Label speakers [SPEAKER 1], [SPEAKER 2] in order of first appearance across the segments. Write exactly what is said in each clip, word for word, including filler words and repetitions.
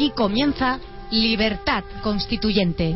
[SPEAKER 1] Aquí comienza Libertad Constituyente.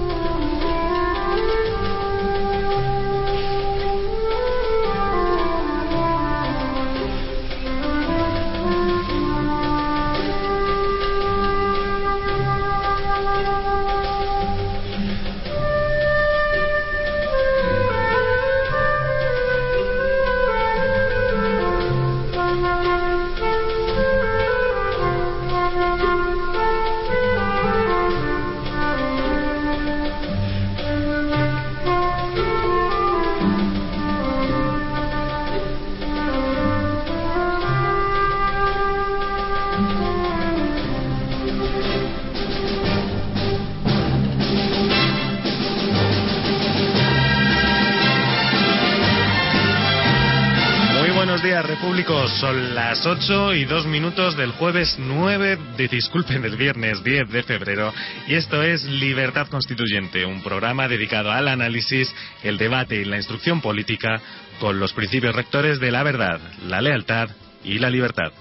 [SPEAKER 2] Repúblicos, son las ocho y dos minutos del jueves nueve, de, disculpen, del viernes diez de febrero, y esto es Libertad Constituyente, un programa dedicado al análisis, el debate y la instrucción política con los principios rectores de la verdad, la lealtad y la libertad.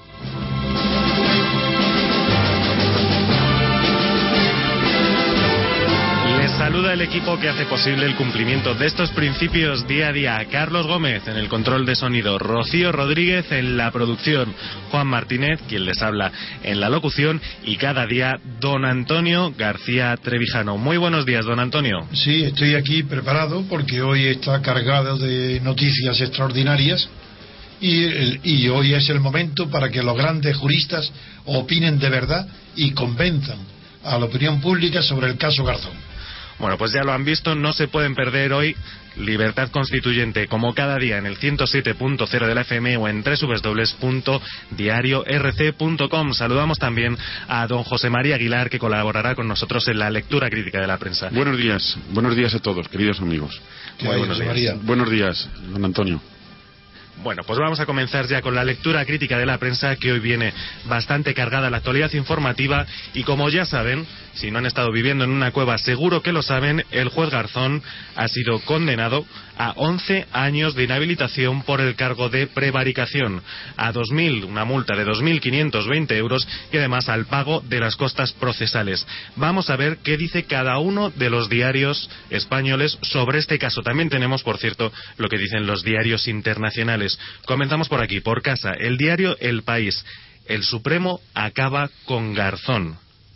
[SPEAKER 2] Saluda el equipo que hace posible el cumplimiento de estos principios día a día. Carlos Gómez en el control de sonido, Rocío Rodríguez en la producción, Juan Martínez, quien les habla en la locución, y cada día don Antonio García Trevijano. Muy buenos días, don Antonio.
[SPEAKER 3] Sí, estoy aquí preparado porque hoy está cargado de noticias extraordinarias y, y hoy es el momento para que los grandes juristas opinen de verdad y convenzan a la opinión pública sobre el caso Garzón.
[SPEAKER 2] Bueno, pues ya lo han visto, no se pueden perder hoy Libertad Constituyente, como cada día en el ciento siete punto cero de la F M o en doble u doble u doble u punto diario r c punto com. Saludamos también a don José María Aguilar, que colaborará con nosotros en la lectura crítica de la prensa.
[SPEAKER 4] Buenos días, buenos días a todos, queridos amigos.
[SPEAKER 3] Muy buenos días. María.
[SPEAKER 4] Buenos días, don Antonio.
[SPEAKER 2] Bueno, pues vamos a comenzar ya con la lectura crítica de la prensa, que hoy viene bastante cargada la actualidad informativa, y como ya saben, si no han estado viviendo en una cueva, seguro que lo saben, el juez Garzón ha sido condenado a once años de inhabilitación por el cargo de prevaricación, a dos mil, una multa de dos mil quinientos veinte euros y además al pago de las costas procesales. Vamos a ver qué dice cada uno de los diarios españoles sobre este caso. También tenemos, por cierto, lo que dicen los diarios internacionales. Comenzamos por aquí, por casa. El diario El País. El Supremo acaba con Garzón.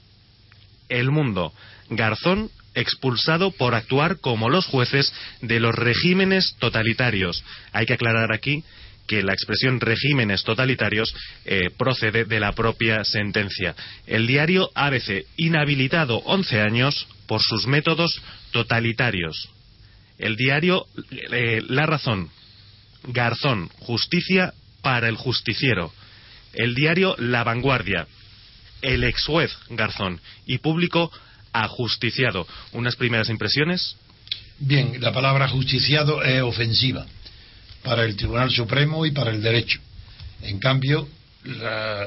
[SPEAKER 2] El Mundo. Garzón expulsado por actuar como los jueces de los regímenes totalitarios. Hay que aclarar aquí que la expresión regímenes totalitarios eh, procede de la propia sentencia. El diario A B C. Inhabilitado once años por sus métodos totalitarios. El diario eh, La Razón. Garzón, justicia para el justiciero. El diario La Vanguardia. El ex juez Garzón y Público ajusticiado. ¿Unas primeras impresiones?
[SPEAKER 3] Bien, la palabra ajusticiado es ofensiva para el Tribunal Supremo y para el derecho. En cambio, la,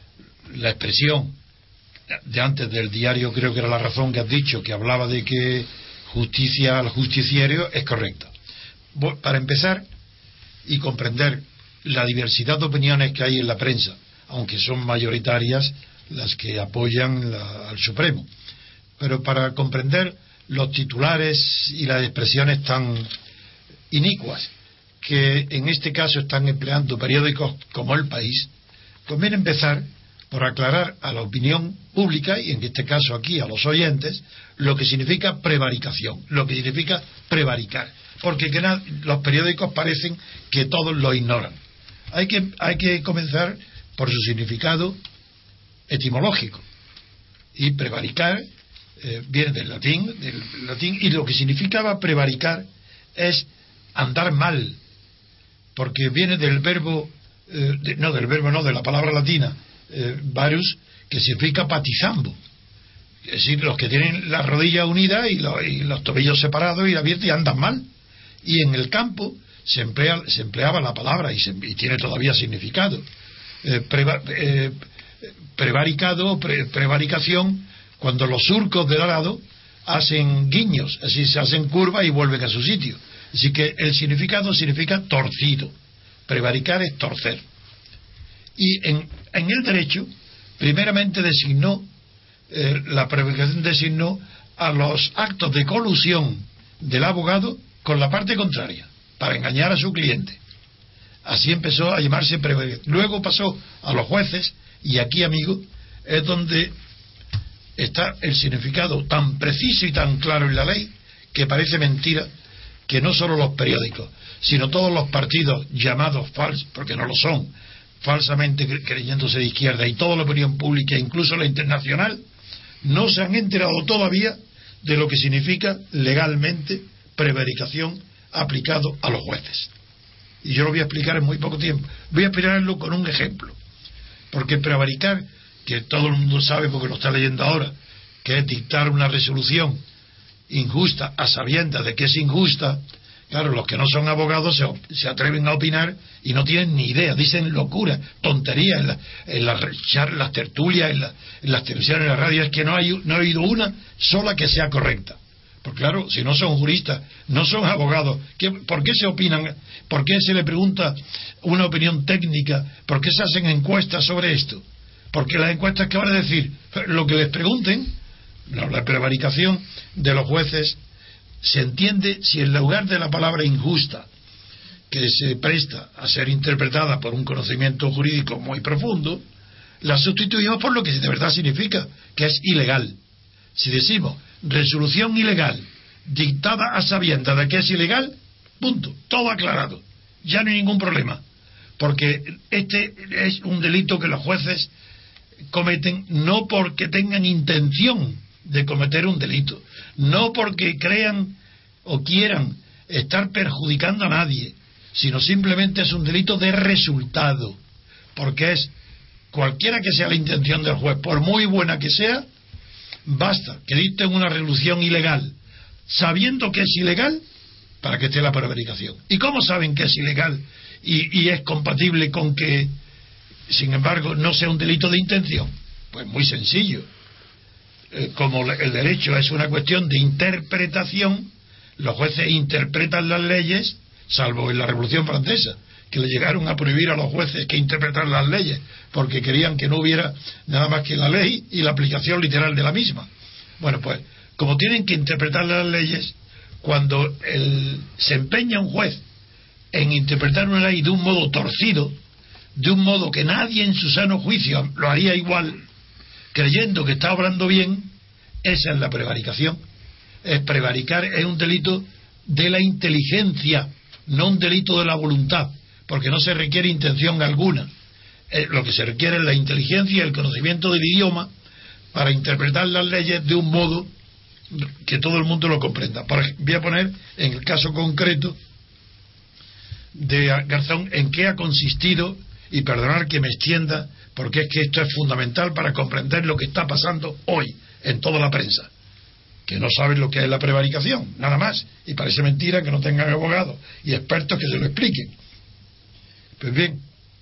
[SPEAKER 3] la expresión de antes del diario, creo que era La Razón que has dicho, que hablaba de que justicia al justiciero, es correcta. Para empezar y comprender la diversidad de opiniones que hay en la prensa, aunque son mayoritarias las que apoyan la, al Supremo, pero para comprender los titulares y las expresiones tan inicuas que en este caso están empleando periódicos como El País, conviene empezar por aclarar a la opinión pública, y en este caso aquí a los oyentes, lo que significa prevaricación, lo que significa prevaricar, porque que na, los periódicos parecen que todos lo ignoran. Hay que, hay que comenzar por su significado etimológico, y prevaricar eh, viene del latín, del latín, y lo que significaba prevaricar es andar mal, porque viene del verbo, eh, de, no del verbo, no, de la palabra latina, eh, varus, que significa patizambo, es decir, los que tienen las rodillas unidas y, lo, y los tobillos separados y abiertos y andan mal. Y en el campo se emplea, se empleaba la palabra y, se, y tiene todavía significado. Eh, preva, eh, prevaricado, pre, prevaricación, cuando los surcos del arado hacen guiños, así se hacen curvas y vuelven a su sitio. Así que el significado significa torcido. Prevaricar es torcer. Y en, en el derecho, primeramente designó eh, la prevaricación designó a los actos de colusión del abogado con la parte contraria, para engañar a su cliente. Así empezó a llamarse prevaricación. Luego pasó a los jueces, y aquí, amigo, es donde está el significado tan preciso y tan claro en la ley, que parece mentira que no solo los periódicos, sino todos los partidos llamados falsos, porque no lo son, falsamente creyéndose de izquierda, y toda la opinión pública, incluso la internacional, no se han enterado todavía de lo que significa legalmente prevaricación aplicado a los jueces. Y yo lo voy a explicar en muy poco tiempo. Voy a explicarlo con un ejemplo, porque prevaricar, que todo el mundo sabe porque lo está leyendo ahora, que es dictar una resolución injusta a sabiendas de que es injusta. Claro, los que no son abogados se, se atreven a opinar y no tienen ni idea, dicen locura, tonterías en, la, en la, las tertulias, en, la, en las televisiones, en las radios. Es que no, hay, no he oído una sola que sea correcta. Porque claro, si no son juristas, no son abogados, ¿qué, ¿por qué se opinan? ¿Por qué se le pregunta una opinión técnica? ¿Por qué se hacen encuestas sobre esto? Porque las encuestas, ¿qué van a decir? Lo que les pregunten. No, la prevaricación de los jueces se entiende si en lugar de la palabra injusta, que se presta a ser interpretada por un conocimiento jurídico muy profundo, la sustituimos por lo que de verdad significa, que es ilegal. Si decimos resolución ilegal dictada a sabiendas de que es ilegal, punto, todo aclarado, ya no hay ningún problema, porque este es un delito que los jueces cometen no porque tengan intención de cometer un delito, no porque crean o quieran estar perjudicando a nadie, sino simplemente es un delito de resultado, porque es cualquiera que sea la intención del juez, por muy buena que sea, basta que dicten una resolución ilegal, sabiendo que es ilegal, para que esté la prevaricación. ¿Y cómo saben que es ilegal y, y es compatible con que, sin embargo, no sea un delito de intención? Pues muy sencillo. Eh, como el derecho es una cuestión de interpretación, los jueces interpretan las leyes, salvo en la Revolución Francesa, que le llegaron a prohibir a los jueces que interpretaran las leyes, porque querían que no hubiera nada más que la ley y la aplicación literal de la misma. Bueno, pues, como tienen que interpretar las leyes, cuando el, se empeña un juez en interpretar una ley de un modo torcido, de un modo que nadie en su sano juicio lo haría igual, creyendo que está obrando bien, esa es la prevaricación. Es prevaricar, es un delito de la inteligencia, no un delito de la voluntad, porque no se requiere intención alguna. Eh, lo que se requiere es la inteligencia y el conocimiento del idioma para interpretar las leyes de un modo que todo el mundo lo comprenda. Por ejemplo, voy a poner en el caso concreto de Garzón en qué ha consistido, y perdonar que me extienda, porque es que esto es fundamental para comprender lo que está pasando hoy en toda la prensa, que no saben lo que es la prevaricación, nada más, y parece mentira que no tengan abogados y expertos que se lo expliquen. Pues bien,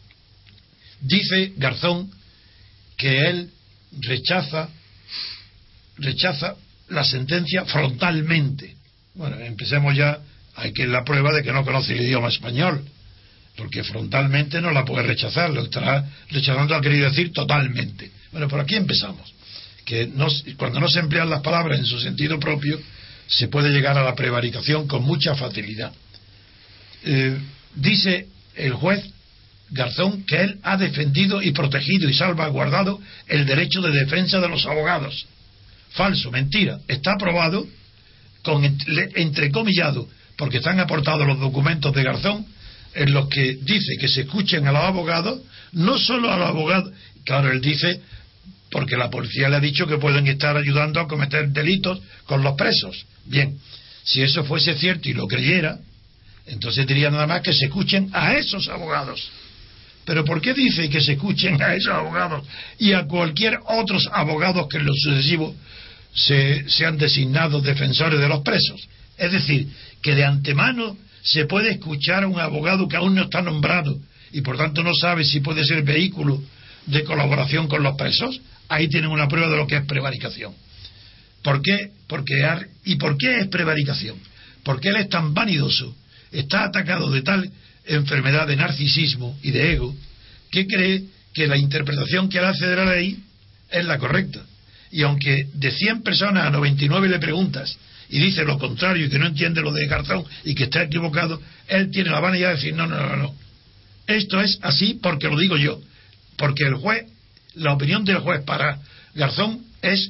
[SPEAKER 3] dice Garzón que él rechaza rechaza la sentencia frontalmente. Bueno, empecemos ya, hay que la prueba de que no conoce el idioma español, porque frontalmente no la puede rechazar, lo estará rechazando, ha querido decir totalmente. Bueno, por aquí empezamos, que no, cuando no se emplean las palabras en su sentido propio, se puede llegar a la prevaricación con mucha facilidad. Eh, dice el juez Garzón que él ha defendido y protegido y salvaguardado el derecho de defensa de los abogados. Falso, mentira, está aprobado con entrecomillado, porque están aportados los documentos de Garzón en los que dice que se escuchen a los abogados, no solo a los abogados, claro, él dice porque la policía le ha dicho que pueden estar ayudando a cometer delitos con los presos. Bien, si eso fuese cierto y lo creyera, entonces diría nada más que se escuchen a esos abogados. Pero ¿por qué dice que se escuchen a esos abogados y a cualquier otros abogados que en lo sucesivo se, sean designados defensores de los presos? Es decir, que de antemano se puede escuchar a un abogado que aún no está nombrado y por tanto no sabe si puede ser vehículo de colaboración con los presos. Ahí tienen una prueba de lo que es prevaricación. ¿Por qué? Porque ar... ¿Y por qué es prevaricación? Porque él es tan vanidoso, está atacado de tal enfermedad de narcisismo y de ego, que cree que la interpretación que él hace de la ley es la correcta. Y aunque de cien personas a noventa y nueve le preguntas y dice lo contrario y que no entiende lo de Garzón y que está equivocado, él tiene la vanidad de decir no, no, no, no. Esto es así porque lo digo yo. Porque el juez, la opinión del juez para Garzón es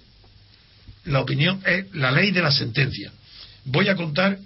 [SPEAKER 3] la opinión, es la ley de la sentencia. Voy a contar,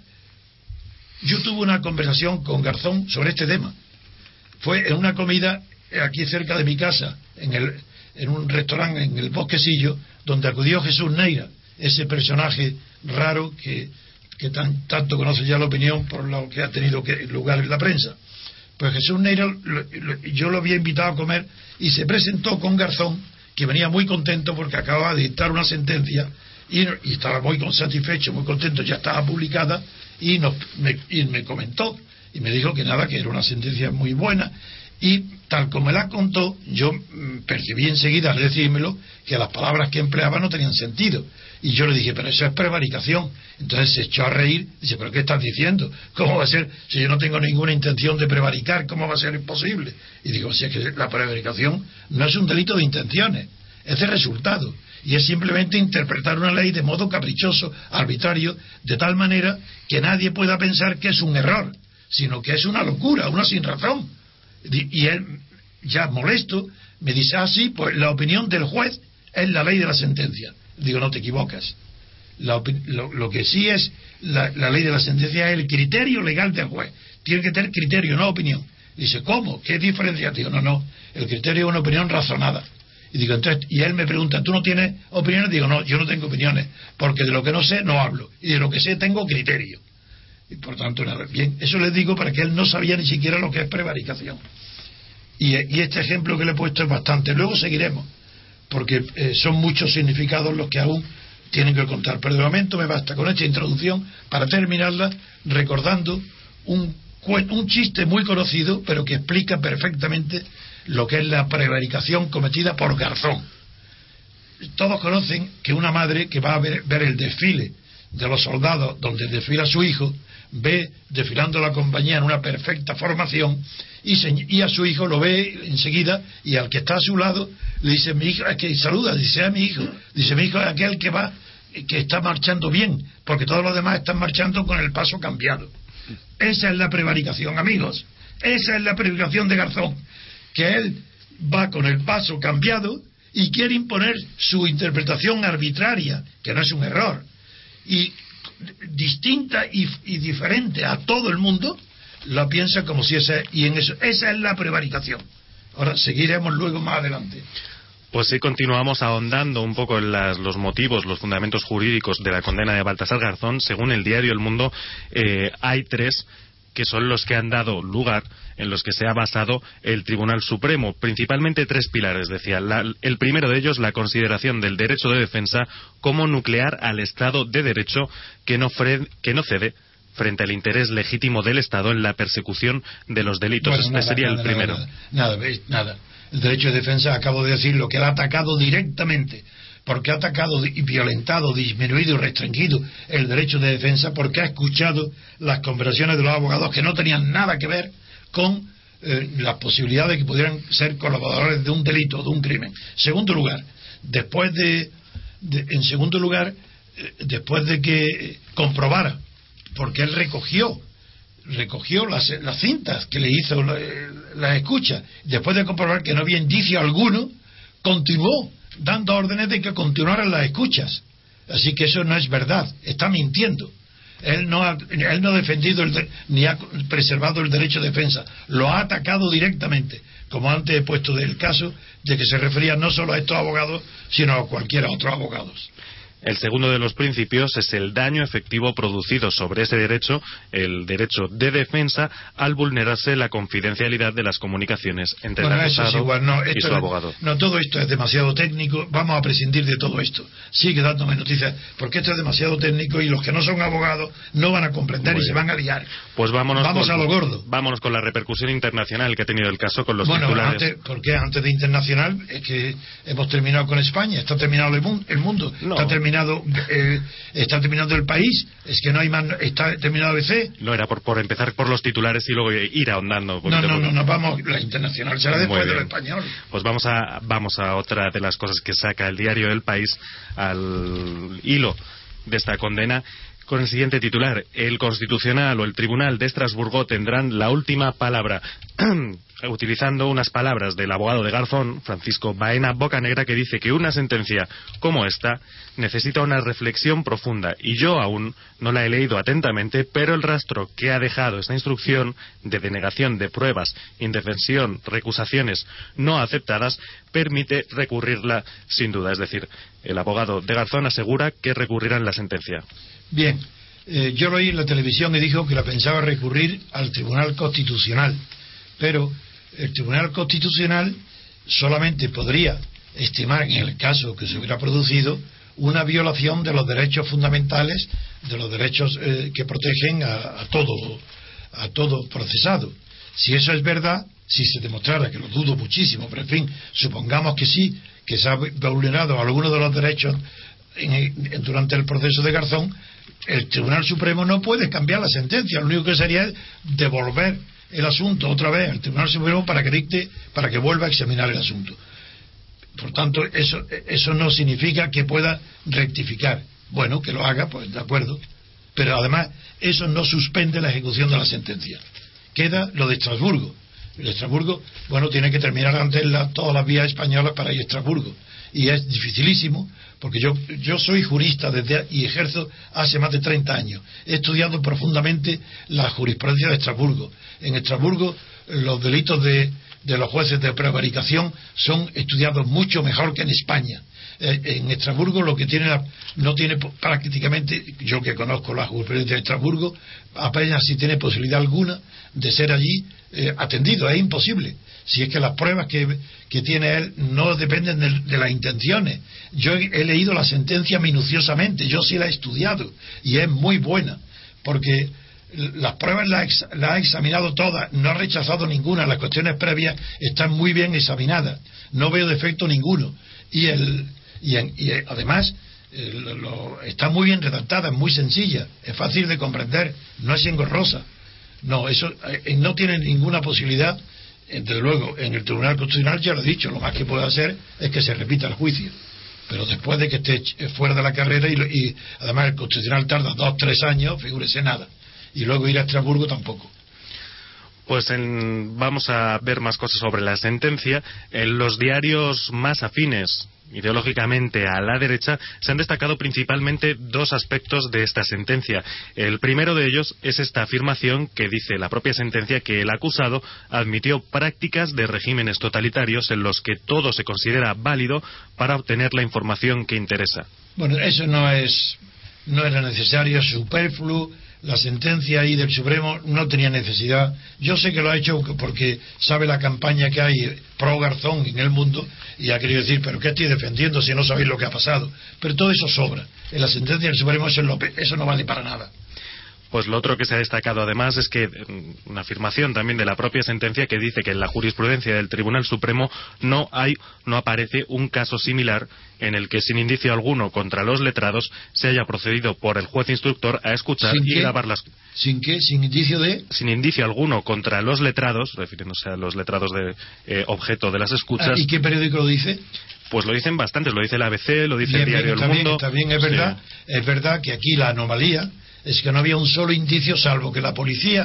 [SPEAKER 3] yo tuve una conversación con Garzón sobre este tema. Fue en una comida aquí cerca de mi casa, en el en un restaurante en el Bosquecillo, donde acudió Jesús Neira, ese personaje raro que, que tan, tanto conoce ya la opinión por lo que ha tenido que, lugar en la prensa. Pues Jesús Neira, lo, lo, yo lo había invitado a comer y se presentó con Garzón, que venía muy contento porque acababa de dictar una sentencia y, y estaba muy satisfecho, muy contento, ya estaba publicada, y, nos, me, y me comentó y me dijo que nada, que era una sentencia muy buena. Y tal como me la contó, yo percibí enseguida al decírmelo que las palabras que empleaba no tenían sentido. Y yo le dije, pero eso es prevaricación. Entonces se echó a reír. Dice, ¿pero qué estás diciendo? ¿Cómo va a ser? Si yo no tengo ninguna intención de prevaricar, ¿cómo va a ser imposible? Y digo, si es que la prevaricación no es un delito de intenciones, es de resultado. Y es simplemente interpretar una ley de modo caprichoso, arbitrario, de tal manera que nadie pueda pensar que es un error, sino que es una locura, una sin razón. Y él, ya molesto, me dice, ah, sí, pues la opinión del juez es la ley de la sentencia. Digo, no te equivocas. La lo, lo que sí es la, la ley de la sentencia es el criterio legal del juez. Tiene que tener criterio, no opinión. Dice, ¿cómo? ¿Qué diferencia? Digo, no, no, el criterio es una opinión razonada. Y digo, entonces, y él me pregunta, ¿tú no tienes opiniones? Digo, no, yo no tengo opiniones, porque de lo que no sé no hablo, y de lo que sé tengo criterio. Y por tanto, nada, bien, eso les digo para que él no sabía ni siquiera lo que es prevaricación. Y, y este ejemplo que le he puesto es bastante. Luego seguiremos, porque eh, son muchos significados los que aún tienen que contar. Pero de momento me basta con esta introducción para terminarla recordando un, un chiste muy conocido, pero que explica perfectamente lo que es la prevaricación cometida por Garzón. Todos conocen que una madre que va a ver, ver el desfile de los soldados donde desfila su hijo, ve desfilando la compañía en una perfecta formación y, se, y a su hijo lo ve enseguida, y al que está a su lado le dice, mi hijo, es que saluda, dice, a mi hijo, dice, mi hijo es aquel que va, que está marchando bien, porque todos los demás están marchando con el paso cambiado. Esa es la prevaricación, amigos, esa es la prevaricación de Garzón, que él va con el paso cambiado y quiere imponer su interpretación arbitraria, que no es un error, y distinta y, y diferente a todo el mundo, lo piensa como si esa, y en eso, esa es la prevaricación. Ahora seguiremos luego más adelante.
[SPEAKER 2] Pues sí, continuamos ahondando un poco en las, los motivos, los fundamentos jurídicos de la condena de Baltasar Garzón. Según el diario El Mundo, eh, hay tres que son los que han dado lugar, en los que se ha basado el Tribunal Supremo. Principalmente tres pilares, decía. La, el primero de ellos, la consideración del derecho de defensa como nuclear al Estado de Derecho, que no, fre, que no cede frente al interés legítimo del Estado en la persecución de los delitos. Bueno, este nada, sería nada, el primero.
[SPEAKER 3] Nada, nada, nada, nada. El derecho de defensa, acabo de decir, lo que él ha atacado directamente, porque ha atacado y violentado, disminuido y restringido el derecho de defensa, porque ha escuchado las conversaciones de los abogados que no tenían nada que ver con eh, las posibilidades de que pudieran ser colaboradores de un delito, de un crimen. Segundo lugar, después de, de en segundo lugar, eh, después de que eh, comprobara, porque él recogió recogió las, las cintas que le hizo la, la escucha, después de comprobar que no había indicio alguno, continuó dando órdenes de que continuaran las escuchas. Así que eso no es verdad, está mintiendo. Él no ha, él no ha defendido el de, ni ha preservado el derecho de defensa, lo ha atacado directamente, como antes he puesto del caso de que se refería no solo a estos abogados, sino a cualquiera otros abogados.
[SPEAKER 2] El segundo de los principios es el daño efectivo producido sobre ese derecho, el derecho de defensa, al vulnerarse la confidencialidad de las comunicaciones entre
[SPEAKER 3] bueno,
[SPEAKER 2] el acusado
[SPEAKER 3] eso es igual. No,
[SPEAKER 2] y su
[SPEAKER 3] no,
[SPEAKER 2] abogado.
[SPEAKER 3] No, todo esto es demasiado técnico, vamos a prescindir de todo esto. Sigue dándome noticias, porque esto es demasiado técnico y los que no son abogados no van a comprender y se van a liar.
[SPEAKER 2] Pues vámonos
[SPEAKER 3] vamos
[SPEAKER 2] con,
[SPEAKER 3] a lo gordo.
[SPEAKER 2] Vámonos con la repercusión internacional que ha tenido el caso con los
[SPEAKER 3] bueno,
[SPEAKER 2] titulares.
[SPEAKER 3] Antes, ¿por qué antes de internacional? Es que hemos terminado con España, está terminado el mundo, el mundo
[SPEAKER 2] no.
[SPEAKER 3] está terminado terminado eh, está terminando El País, es que no hay más, está terminado A B C.
[SPEAKER 2] No, era por, por empezar por los titulares y luego ir ahondando.
[SPEAKER 3] No, no, no, no, vamos, la internacional será después del español.
[SPEAKER 2] Pues vamos a, vamos a otra de las cosas que saca el diario El País al hilo de esta condena, con el siguiente titular: el Constitucional o el Tribunal de Estrasburgo tendrán la última palabra. Utilizando unas palabras del abogado de Garzón, Francisco Baena Bocanegra, que dice que una sentencia como esta necesita una reflexión profunda, y yo aún no la he leído atentamente, pero el rastro que ha dejado esta instrucción de denegación de pruebas, indefensión, recusaciones no aceptadas, permite recurrirla sin duda. Es decir, el abogado de Garzón asegura que recurrirán la sentencia.
[SPEAKER 3] Bien, eh, yo lo oí en la televisión y dijo que la pensaba recurrir al Tribunal Constitucional, pero el Tribunal Constitucional solamente podría estimar, en el caso que se hubiera producido, una violación de los derechos fundamentales, de los derechos eh, que protegen a, a todo a todo procesado. Si eso es verdad, si se demostrara, que lo dudo muchísimo, pero en fin, supongamos que sí, que se ha vulnerado algunos de los derechos en, en, durante el proceso de Garzón, el Tribunal Supremo no puede cambiar la sentencia, lo único que sería es devolver el asunto otra vez al Tribunal Supremo para que dicte, para que vuelva a examinar el asunto. Por tanto, eso eso no significa que pueda rectificar. Bueno, que lo haga, pues de acuerdo, pero además eso no suspende la ejecución de la sentencia. Queda lo de Estrasburgo. El de Estrasburgo, bueno, tiene que terminar antes la, todas las vías españolas para ir a Estrasburgo, y es dificilísimo, porque yo yo soy jurista desde y ejerzo hace más de treinta años. He estudiado profundamente la jurisprudencia de Estrasburgo. En Estrasburgo los delitos de, de los jueces de prevaricación son estudiados mucho mejor que en España. Eh, en Estrasburgo lo que tiene la, no tiene prácticamente, yo que conozco la jurisprudencia de Estrasburgo, apenas si tiene posibilidad alguna de ser allí eh, atendido. Es imposible. Si es que las pruebas que, que tiene él no dependen de, de las intenciones. Yo he, he leído la sentencia minuciosamente, yo sí la he estudiado, y es muy buena, porque las pruebas las la ha examinado todas, no ha rechazado ninguna, las cuestiones previas están muy bien examinadas, no veo defecto ninguno, y, el, y, en, y además el, lo, está muy bien redactada, es muy sencilla, es fácil de comprender, no es engorrosa. No, eso eh, no tiene ninguna posibilidad. Desde luego, en el Tribunal Constitucional ya lo he dicho, lo más que puede hacer es que se repita el juicio, pero después de que esté fuera de la carrera, y, y además el Constitucional tarda dos, tres años, figúrese nada, y luego ir a Estrasburgo tampoco.
[SPEAKER 2] Pues en, vamos a ver más cosas sobre la sentencia. En los diarios más afines ideológicamente a la derecha se han destacado principalmente dos aspectos de esta sentencia. El primero de ellos es esta afirmación que dice la propia sentencia, que el acusado admitió prácticas de regímenes totalitarios en los que todo se considera válido para obtener la información que interesa.
[SPEAKER 3] Bueno, eso no es no era necesario, es superfluo. La sentencia ahí del Supremo no tenía necesidad. Yo sé que lo ha hecho porque sabe la campaña que hay pro Garzón en el mundo, y ha querido decir, pero ¿qué estoy defendiendo si no sabéis lo que ha pasado? Pero todo eso sobra. En la sentencia del Supremo eso, es lo, eso no vale para nada.
[SPEAKER 2] Pues lo otro que se ha destacado además es que una afirmación también de la propia sentencia que dice que en la jurisprudencia del Tribunal Supremo no hay, no aparece un caso similar en el que sin indicio alguno contra los letrados se haya procedido por el juez instructor a escuchar y
[SPEAKER 3] qué?
[SPEAKER 2] grabar las...
[SPEAKER 3] ¿Sin qué? ¿Sin indicio de...?
[SPEAKER 2] Sin indicio alguno contra los letrados, refiriéndose a los letrados de eh, objeto de las escuchas.
[SPEAKER 3] ¿Y qué periódico lo dice?
[SPEAKER 2] Pues lo dicen bastantes, lo dice el A B C, lo dice
[SPEAKER 3] bien,
[SPEAKER 2] el diario
[SPEAKER 3] bien,
[SPEAKER 2] El Mundo.
[SPEAKER 3] Bien, está bien, es verdad, sí. Es verdad que aquí la anomalía es que no había un solo indicio, salvo que la policía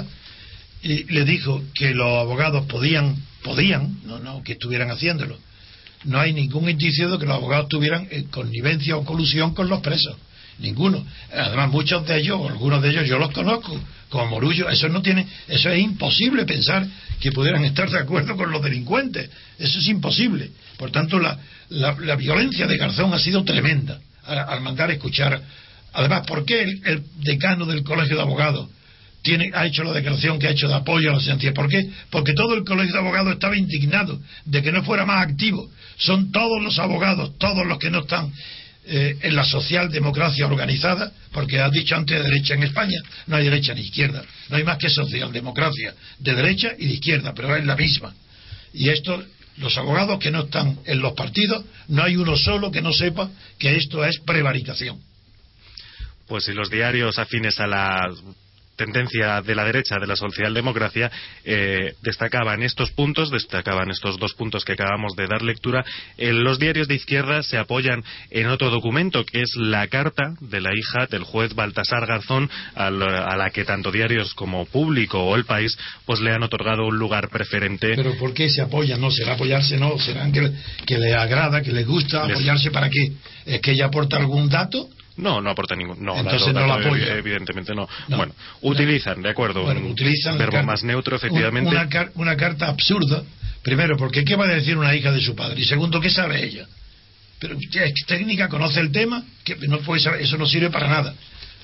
[SPEAKER 3] y le dijo que los abogados podían, podían, no, no, que estuvieran haciéndolo. No hay ningún indicio de que los abogados tuvieran eh, connivencia o colusión con los presos. Ninguno. Además, muchos de ellos, algunos de ellos yo los conozco, como Morullo. Eso no tiene, eso es imposible pensar que pudieran estar de acuerdo con los delincuentes. Eso es imposible. Por tanto, la, la, la violencia de Garzón ha sido tremenda al, al mandar a escuchar. Además, ¿por qué el, el decano del Colegio de Abogados tiene, ha hecho la declaración que ha hecho de apoyo a la sentencia? ¿Por qué? Porque todo el Colegio de Abogados estaba indignado de que no fuera más activo. Son todos los abogados, todos los que no están eh, en la socialdemocracia organizada, porque has dicho antes de derecha en España, no hay derecha ni izquierda, no hay más que socialdemocracia, de derecha y de izquierda, pero es la misma. Y esto, los abogados que no están en los partidos, no hay uno solo que no sepa que esto es prevaricación.
[SPEAKER 2] Pues si los diarios afines a la tendencia de la derecha de la socialdemocracia eh, destacaban estos puntos, destacaban estos dos puntos que acabamos de dar lectura. Eh, los diarios de izquierda se apoyan en otro documento que es la carta de la hija del juez Baltasar Garzón, a la, a la que tanto diarios como Público o El País pues le han otorgado un lugar preferente.
[SPEAKER 3] Pero ¿por qué se apoyan? No será apoyarse, no, serán que, que le agrada, que les gusta
[SPEAKER 2] Les...
[SPEAKER 3] apoyarse. ¿Para qué? ¿Es que ella aporta algún dato?
[SPEAKER 2] No, no aporta ningún. No,
[SPEAKER 3] entonces
[SPEAKER 2] dato,
[SPEAKER 3] no
[SPEAKER 2] dato,
[SPEAKER 3] la apoya.
[SPEAKER 2] Evidentemente no.
[SPEAKER 3] no.
[SPEAKER 2] Bueno, utilizan, de acuerdo,
[SPEAKER 3] bueno,
[SPEAKER 2] un
[SPEAKER 3] utilizan
[SPEAKER 2] verbo
[SPEAKER 3] carta,
[SPEAKER 2] más neutro, efectivamente.
[SPEAKER 3] Una, una, una carta absurda. Primero, porque ¿qué va a decir una hija de su padre? Y segundo, ¿qué sabe ella? Pero es técnica, conoce el tema, que no puede saber, eso no sirve para nada.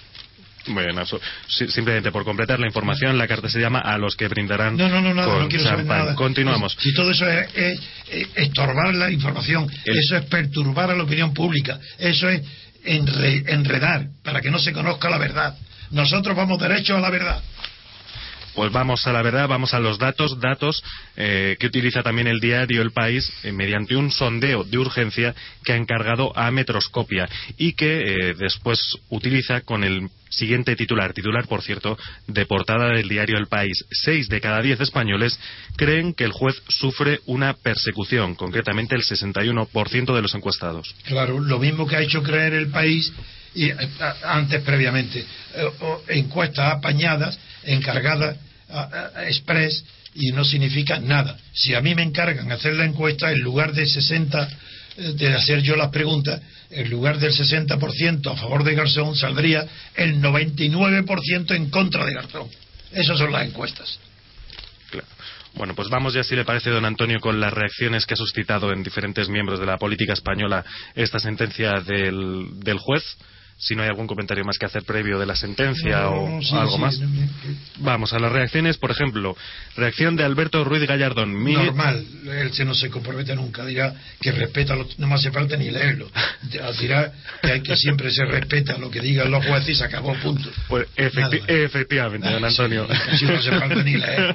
[SPEAKER 2] Bueno, eso, simplemente por completar la información, la carta se llama A los que brindarán
[SPEAKER 3] no, no, no, nada,
[SPEAKER 2] con
[SPEAKER 3] no quiero saber
[SPEAKER 2] champán.
[SPEAKER 3] Nada.
[SPEAKER 2] Continuamos.
[SPEAKER 3] Si todo eso es, es, es estorbar la información, el... eso es perturbar a la opinión pública, eso es enre, enredar para que no se conozca la verdad. Nosotros vamos derecho a la verdad.
[SPEAKER 2] Pues vamos a la verdad, vamos a los datos, datos eh, que utiliza también el diario El País eh, mediante un sondeo de urgencia que ha encargado a Metroscopia y que eh, después utiliza con el siguiente titular, titular por cierto, de portada del diario El País. Seis de cada diez españoles creen que el juez sufre una persecución, concretamente el sesenta y uno por ciento de los encuestados.
[SPEAKER 3] Claro, lo mismo que ha hecho creer El País y eh, antes previamente eh, o, encuestas apañadas encargadas a, a, a express y no significa nada. Si a mí me encargan hacer la encuesta, en lugar de sesenta eh, de hacer yo las preguntas, en lugar del sesenta por ciento a favor de Garzón saldría el noventa y nueve por ciento en contra de Garzón. Esas son las encuestas.
[SPEAKER 2] Claro. Bueno, pues vamos ya, si le parece, don Antonio, con las reacciones que ha suscitado en diferentes miembros de la política española esta sentencia del, del juez. Si no hay algún comentario más que hacer previo de la sentencia no, o no, sí, algo sí, más. No, no, Vamos a las reacciones. Por ejemplo, reacción de Alberto Ruiz Gallardón. Mi...
[SPEAKER 3] Normal, él se no se compromete nunca. Dirá que respeta, lo... no me hace falta ni leerlo. Dirá que hay que siempre se respeta lo que digan los jueces y se acabó, punto.
[SPEAKER 2] Pues efecti... efectivamente, ah, don Antonio.
[SPEAKER 3] Sí, no hace falta ni leer.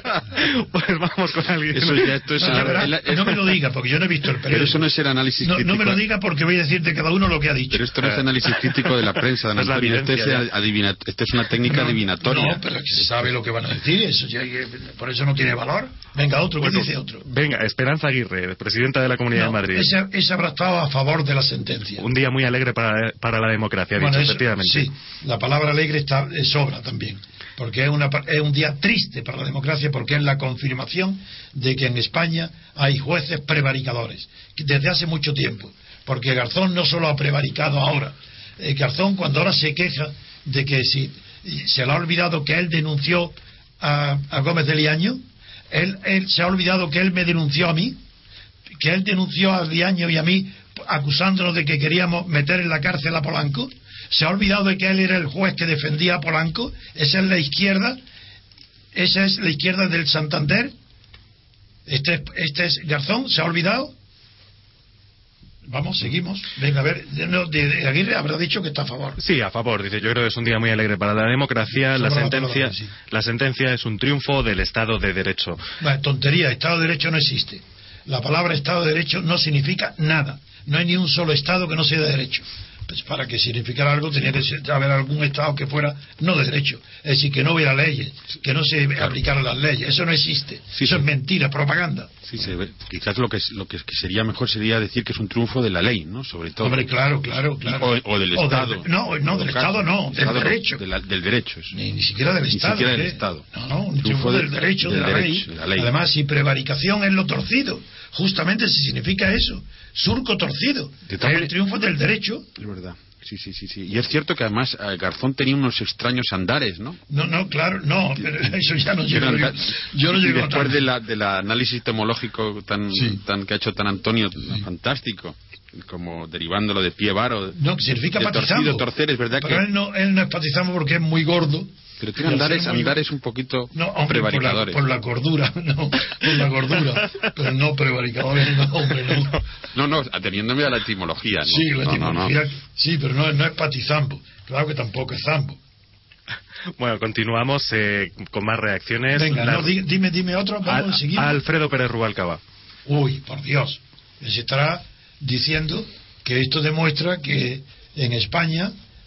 [SPEAKER 2] Pues vamos con alguien.
[SPEAKER 4] Eso ya, esto es
[SPEAKER 3] no,
[SPEAKER 4] el...
[SPEAKER 3] verdad, el... no me lo diga, porque yo no he visto el periódico.
[SPEAKER 4] Pero eso no es el análisis
[SPEAKER 3] no,
[SPEAKER 4] crítico.
[SPEAKER 3] No me lo diga porque voy a decirte cada uno lo que ha dicho.
[SPEAKER 4] Pero esto no es análisis crítico de la prensa, don Antonio. Este es, adivina, este es una técnica
[SPEAKER 3] no,
[SPEAKER 4] adivinatoria.
[SPEAKER 3] No, pero es que se sabe lo que van a decir, eso ya, por eso no tiene valor. Venga, otro, ¿qué bueno, dice otro?
[SPEAKER 2] Venga, Esperanza Aguirre, presidenta de la Comunidad
[SPEAKER 3] no,
[SPEAKER 2] de Madrid.
[SPEAKER 3] Ese, ese habrá estado a favor de la sentencia.
[SPEAKER 2] Un día muy alegre para, para la democracia, ha
[SPEAKER 3] bueno,
[SPEAKER 2] dicho,
[SPEAKER 3] eso,
[SPEAKER 2] efectivamente.
[SPEAKER 3] Sí, la palabra alegre está, sobra también, porque es, una, es un día triste para la democracia, porque es la confirmación de que en España hay jueces prevaricadores, desde hace mucho tiempo, porque Garzón no solo ha prevaricado ahora. Eh, Garzón, cuando ahora se queja de que si se le ha olvidado que él denunció a, a Gómez de Liaño, él, él se ha olvidado que él me denunció a mí, que él denunció a Liaño y a mí acusándonos de que queríamos meter en la cárcel a Polanco. Se ha olvidado de que él era el juez que defendía a Polanco. Esa es la izquierda, esa es la izquierda del Santander. Este, este es Garzón, se ha olvidado. Vamos, seguimos. Venga, a ver, no, de, de Aguirre habrá dicho que está a favor.
[SPEAKER 2] Sí, a favor. Dice, yo creo que es un día muy alegre para la democracia. La sentencia, la, sí. la sentencia es un triunfo del Estado de Derecho.
[SPEAKER 3] Bueno, tontería, Estado de Derecho no existe. La palabra Estado de Derecho no significa nada. No hay ni un solo Estado que no sea de derecho. Pues para que significara algo tenía que haber algún Estado que fuera no de derecho. Es decir, que no hubiera leyes, que no se claro. aplicaran las leyes. Eso no existe. Sí, Eso sí. es mentira, propaganda.
[SPEAKER 4] Sí, sí, quizás lo que lo que sería mejor sería decir que es un triunfo de la ley, ¿no? Sobre todo.
[SPEAKER 3] Hombre, claro, claro, claro.
[SPEAKER 4] O, o del
[SPEAKER 3] o
[SPEAKER 4] Estado.
[SPEAKER 3] Del, no, no, del Estado no, del
[SPEAKER 4] Estado,
[SPEAKER 3] derecho.
[SPEAKER 4] De la, del derecho. Eso.
[SPEAKER 3] Ni, ni siquiera del
[SPEAKER 4] ni
[SPEAKER 3] Estado.
[SPEAKER 4] Ni siquiera del
[SPEAKER 3] ¿qué?
[SPEAKER 4] Estado.
[SPEAKER 3] No, no, un triunfo del, del derecho, del de, la derecho, de la ley. Además, si prevaricación es lo torcido, justamente si significa eso, surco torcido. Es el triunfo del derecho.
[SPEAKER 4] Es verdad. Sí, sí, sí, sí. Y es cierto que además Garzón tenía unos extraños andares, ¿no?
[SPEAKER 3] No, no, claro, no, pero eso ya no llegó. Yo, yo no llego
[SPEAKER 4] y después
[SPEAKER 3] tan...
[SPEAKER 4] de la, del análisis temológico tan, sí. tan que ha hecho tan Antonio, sí. fantástico, como derivándolo de pie varo.
[SPEAKER 3] No, que significa
[SPEAKER 4] de
[SPEAKER 3] patizambo.
[SPEAKER 4] Torcido, torcer, es verdad
[SPEAKER 3] pero
[SPEAKER 4] que...
[SPEAKER 3] él no, él no es patizambo porque es muy gordo.
[SPEAKER 4] Pero tiene andares, muy... andares un poquito
[SPEAKER 3] no, hombre,
[SPEAKER 4] prevaricadores.
[SPEAKER 3] Por la, por la cordura, no, por la gordura, pero no prevaricadores, no, hombre, no.
[SPEAKER 4] No, no, ateniéndome a la etimología, ¿no?
[SPEAKER 3] Sí, la
[SPEAKER 4] no,
[SPEAKER 3] etimología,
[SPEAKER 4] no, no.
[SPEAKER 3] sí, pero no, no es patizambo. Claro que tampoco es zambo.
[SPEAKER 2] Bueno, continuamos eh, con más reacciones.
[SPEAKER 3] Venga, la... no, dime, dime otro, vamos a seguir.
[SPEAKER 2] Alfredo Pérez Rubalcaba.
[SPEAKER 3] Uy, por Dios, se estará diciendo que esto demuestra que en España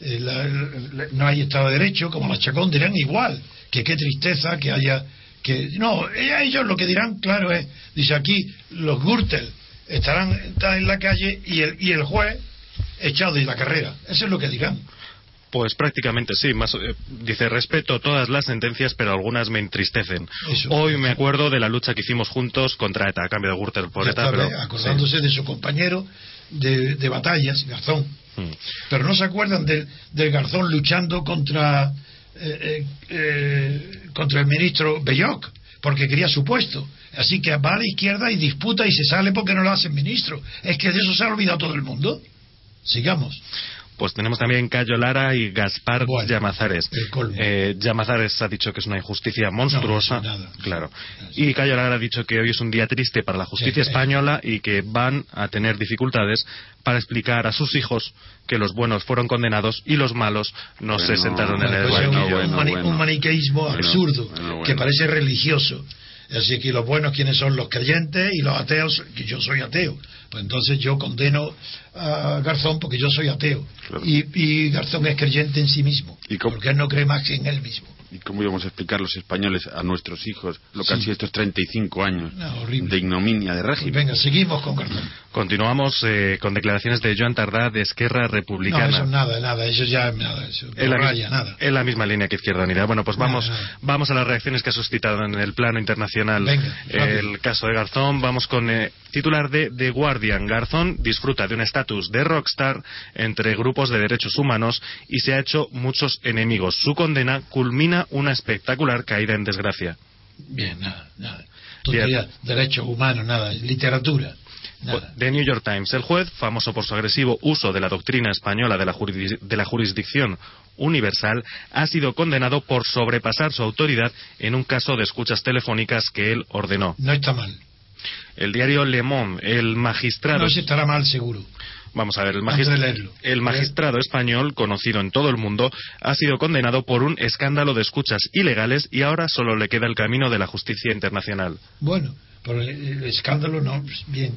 [SPEAKER 3] eh, la, la, no hay Estado de Derecho, como los Chacón dirán igual, que qué tristeza que haya, que no, ellos lo que dirán, claro, es, dice aquí, los Gürtel estarán, estarán en la calle y el, y el juez echado de la carrera, eso es lo que dirán.
[SPEAKER 2] Pues prácticamente sí, más, eh, dice, respeto todas las sentencias, pero algunas me entristecen.
[SPEAKER 3] Eso,
[SPEAKER 2] Hoy me acuerdo de la lucha que hicimos juntos contra ETA, a cambio de Gürtel por ETA, pero,
[SPEAKER 3] acordándose sí. de su compañero de, de batallas, Garzón. Hmm. Pero no se acuerdan del, del Garzón luchando contra eh, eh, contra el ministro Belloc, porque quería su puesto. Así que va a la izquierda y disputa y se sale porque no lo hacen ministro. Es que de eso se ha olvidado todo el mundo. Sigamos.
[SPEAKER 2] Pues tenemos también Cayo Lara y Gaspar bueno, Llamazares. Eh, Llamazares ha dicho que es una injusticia monstruosa. No, nada, claro. Sí. Y Cayo Lara ha dicho que hoy es un día triste para la justicia sí, española y que van a tener dificultades para explicar a sus hijos que los buenos fueron condenados y los malos no bueno, se sentaron bueno, en el
[SPEAKER 3] pues
[SPEAKER 2] banquillo.
[SPEAKER 3] Un, bueno, mani bueno. un maniqueísmo bueno, absurdo bueno, que parece religioso. Así que los buenos, ¿quiénes son? Los creyentes, y los ateos, que yo soy ateo. Pues entonces yo condeno a Garzón porque yo soy ateo. Claro. Y, y Garzón es creyente en sí mismo, ¿Y porque él no cree más que en él mismo.
[SPEAKER 4] ¿Y cómo íbamos a explicar los españoles a nuestros hijos lo que sí. han sido estos treinta y cinco años
[SPEAKER 3] no,
[SPEAKER 4] de ignominia de régimen?
[SPEAKER 3] Pues venga, seguimos con Garzón.
[SPEAKER 2] Continuamos eh, con declaraciones de Joan Tardá de Esquerra Republicana.
[SPEAKER 3] No, eso nada, nada, eso ya nada, eso
[SPEAKER 2] en la,
[SPEAKER 3] raya, nada.
[SPEAKER 2] En la misma línea que Izquierda Unida. Bueno, pues vamos, nada, nada. vamos a las reacciones que ha suscitado en el plano internacional
[SPEAKER 3] venga,
[SPEAKER 2] el caso de Garzón. Vamos con eh, titular de The Guardian. Garzón disfruta de un estatus de rockstar entre grupos de derechos humanos y se ha hecho muchos enemigos. Su condena culmina una espectacular caída en desgracia.
[SPEAKER 3] Bien, nada, nada. Tontería, derechos humanos, nada, literatura. Nada.
[SPEAKER 2] The New York Times. El juez, famoso por su agresivo uso de la doctrina española de la, jurisdic- de la jurisdicción universal, ha sido condenado por sobrepasar su autoridad en un caso de escuchas telefónicas que él ordenó.
[SPEAKER 3] No está mal.
[SPEAKER 2] El diario Le Monde, el magistrado...
[SPEAKER 3] No se estará mal, seguro.
[SPEAKER 2] Vamos a ver, el, magist- el magistrado español, conocido en todo el mundo, ha sido condenado por un escándalo de escuchas ilegales y ahora solo le queda el camino de la justicia internacional.
[SPEAKER 3] Bueno, pero el, el escándalo no, bien.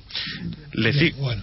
[SPEAKER 2] Le, Fi- bueno.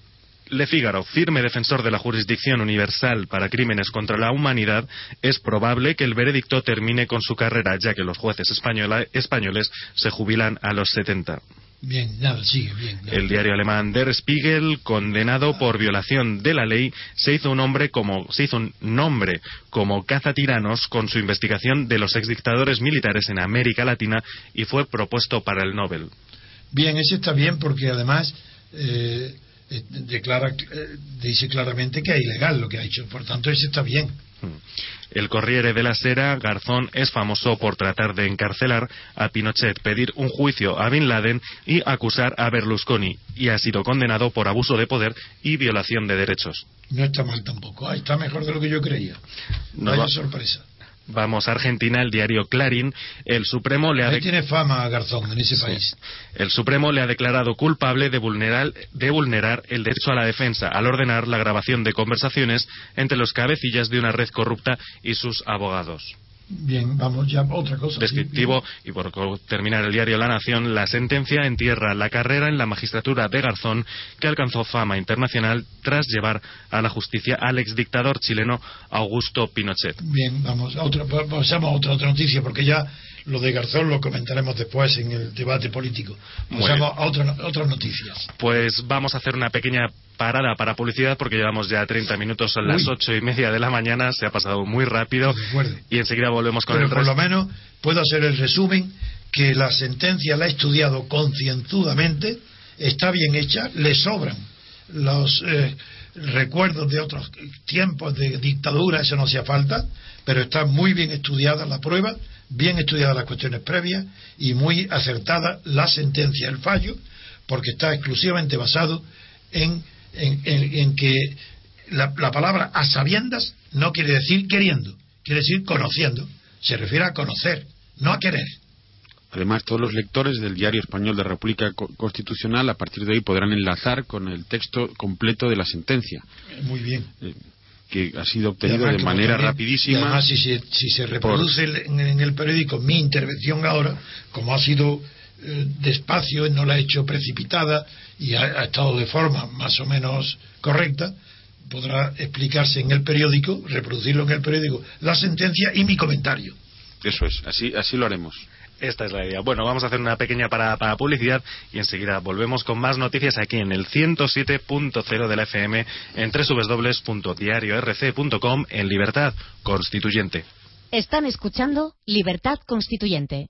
[SPEAKER 2] Le Figaro, firme defensor de la jurisdicción universal para crímenes contra la humanidad, es probable que el veredicto termine con su carrera, ya que los jueces española, españoles se jubilan a los setenta.
[SPEAKER 3] Bien, nada, sigue, bien. Nada.
[SPEAKER 2] El diario alemán Der Spiegel, condenado ah. por violación de la ley, se hizo un hombre como se hizo un nombre como cazatiranos con su investigación de los exdictadores militares en América Latina y fue propuesto para el Nobel.
[SPEAKER 3] Bien, ese está bien porque además eh, declara, eh, dice claramente que es ilegal lo que ha hecho, por tanto ese está bien.
[SPEAKER 2] El Corriere della Sera, Garzón es famoso por tratar de encarcelar a Pinochet, pedir un juicio a Bin Laden y acusar a Berlusconi, y ha sido condenado por abuso de poder y violación de derechos.
[SPEAKER 3] No está mal tampoco, ah, está mejor de lo que yo creía. No hay sorpresa.
[SPEAKER 2] Vamos a Argentina, el diario Clarín. El Supremo le ha
[SPEAKER 3] de... tiene fama Garzón en ese sí. país.
[SPEAKER 2] El Supremo le ha declarado culpable de vulnerar, de vulnerar el derecho a la defensa al ordenar la grabación de conversaciones entre los cabecillas de una red corrupta y sus abogados.
[SPEAKER 3] Bien, vamos ya a otra cosa.
[SPEAKER 2] Descriptivo, sí, y por terminar el diario La Nación, la sentencia entierra la carrera en la magistratura de Garzón, que alcanzó fama internacional tras llevar a la justicia al exdictador chileno Augusto Pinochet.
[SPEAKER 3] Bien, vamos a otra, pasamos a otra, otra noticia, porque ya lo de Garzón lo comentaremos después en el debate político. Pasamos a otra, otras noticias.
[SPEAKER 2] Pues vamos a hacer una pequeña parada para publicidad porque llevamos ya treinta minutos, son las ocho y media de la mañana, se ha pasado muy rápido y enseguida volvemos con
[SPEAKER 3] Pero
[SPEAKER 2] el
[SPEAKER 3] por resto. Lo menos puedo hacer el resumen que la sentencia la he estudiado concienzudamente, está bien hecha, le sobran los eh, recuerdos de otros tiempos de dictadura, eso no hacía falta, pero está muy bien estudiada la prueba, bien estudiadas las cuestiones previas y muy acertada la sentencia, el fallo, porque está exclusivamente basado en En, en, en que la, la palabra a sabiendas no quiere decir queriendo, quiere decir conociendo, se refiere a conocer, no a querer.
[SPEAKER 4] Además, todos los lectores del Diario Español de República Constitucional a partir de hoy podrán enlazar con el texto completo de la sentencia.
[SPEAKER 3] Muy bien.
[SPEAKER 4] Eh, que ha sido obtenido de manera también, rapidísima.
[SPEAKER 3] Y además, si se, si se reproduce por... en, en el periódico mi intervención ahora, como ha sido eh, despacio, no la he hecho precipitada y ha, ha estado de forma más o menos correcta, podrá explicarse en el periódico, reproducirlo en el periódico, la sentencia y mi comentario.
[SPEAKER 4] Eso es, así, así lo haremos.
[SPEAKER 2] Esta es la idea. Bueno, vamos a hacer una pequeña parada para publicidad y enseguida volvemos con más noticias aquí en el ciento siete punto cero de la F M en doble u doble u doble u punto diario r c punto com en Libertad Constituyente.
[SPEAKER 1] Están escuchando Libertad Constituyente.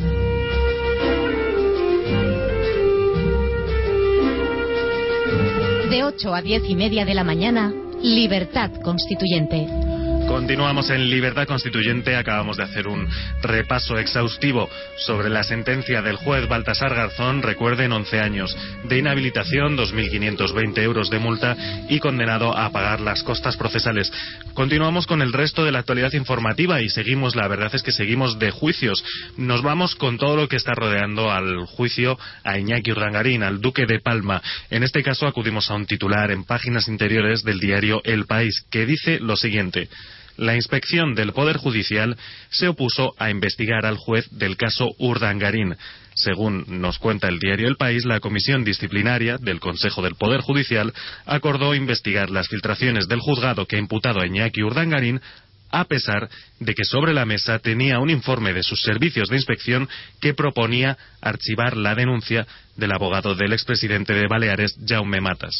[SPEAKER 1] De ocho a diez y media de la mañana, Libertad Constituyente.
[SPEAKER 2] Continuamos en Libertad Constituyente. Acabamos de hacer un repaso exhaustivo sobre la sentencia del juez Baltasar Garzón. Recuerden, once años de inhabilitación, dos mil quinientos veinte euros de multa y condenado a pagar las costas procesales. Continuamos con el resto de la actualidad informativa y seguimos, la verdad es que seguimos de juicios. Nos vamos con todo lo que está rodeando al juicio a Iñaki Urdangarín, al Duque de Palma. En este caso acudimos a un titular en páginas interiores del diario El País, que dice lo siguiente: la inspección del Poder Judicial se opuso a investigar al juez del caso Urdangarín. Según nos cuenta el diario El País, la comisión disciplinaria del Consejo del Poder Judicial acordó investigar las filtraciones del juzgado que ha imputado a Iñaki Urdangarín, a pesar de que sobre la mesa tenía un informe de sus servicios de inspección que proponía archivar la denuncia del abogado del expresidente de Baleares, Jaume Matas.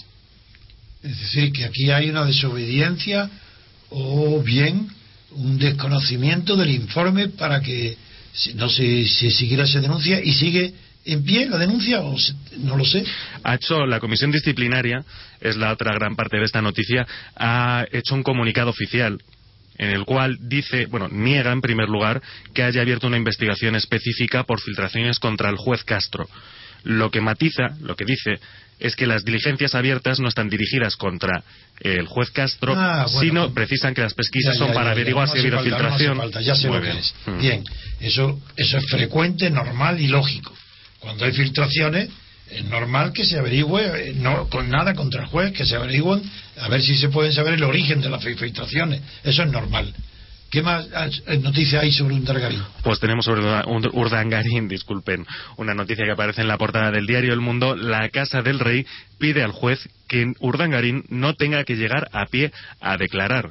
[SPEAKER 3] Es decir, que aquí hay una desobediencia o bien un desconocimiento del informe para que no se, se siguiera esa denuncia y sigue en pie la denuncia o se, no lo sé.
[SPEAKER 2] Ha hecho la comisión disciplinaria, es la otra gran parte de esta noticia, ha hecho un comunicado oficial en el cual dice, bueno, niega en primer lugar que haya abierto una investigación específica por filtraciones contra el juez Castro. Lo que matiza, lo que dice, es que las diligencias abiertas no están dirigidas contra el juez Castro, ah, bueno, sino precisan que las pesquisas ya, ya, son para ya, averiguar ya, no si ha habido falta, filtración.
[SPEAKER 3] No hace falta, ya sé Muy lo bien. que es. Mm. Bien, eso, eso es frecuente, normal y lógico. Cuando hay filtraciones, es normal que se averigüe, no con nada contra el juez, que se averigüen a ver si se pueden saber el origen de las filtraciones. Eso es normal. ¿Qué más noticias hay sobre Urdangarín?
[SPEAKER 2] Pues tenemos sobre Urdangarín, disculpen, una noticia que aparece en la portada del diario El Mundo. La Casa del Rey pide al juez que Urdangarín no tenga que llegar a pie a declarar.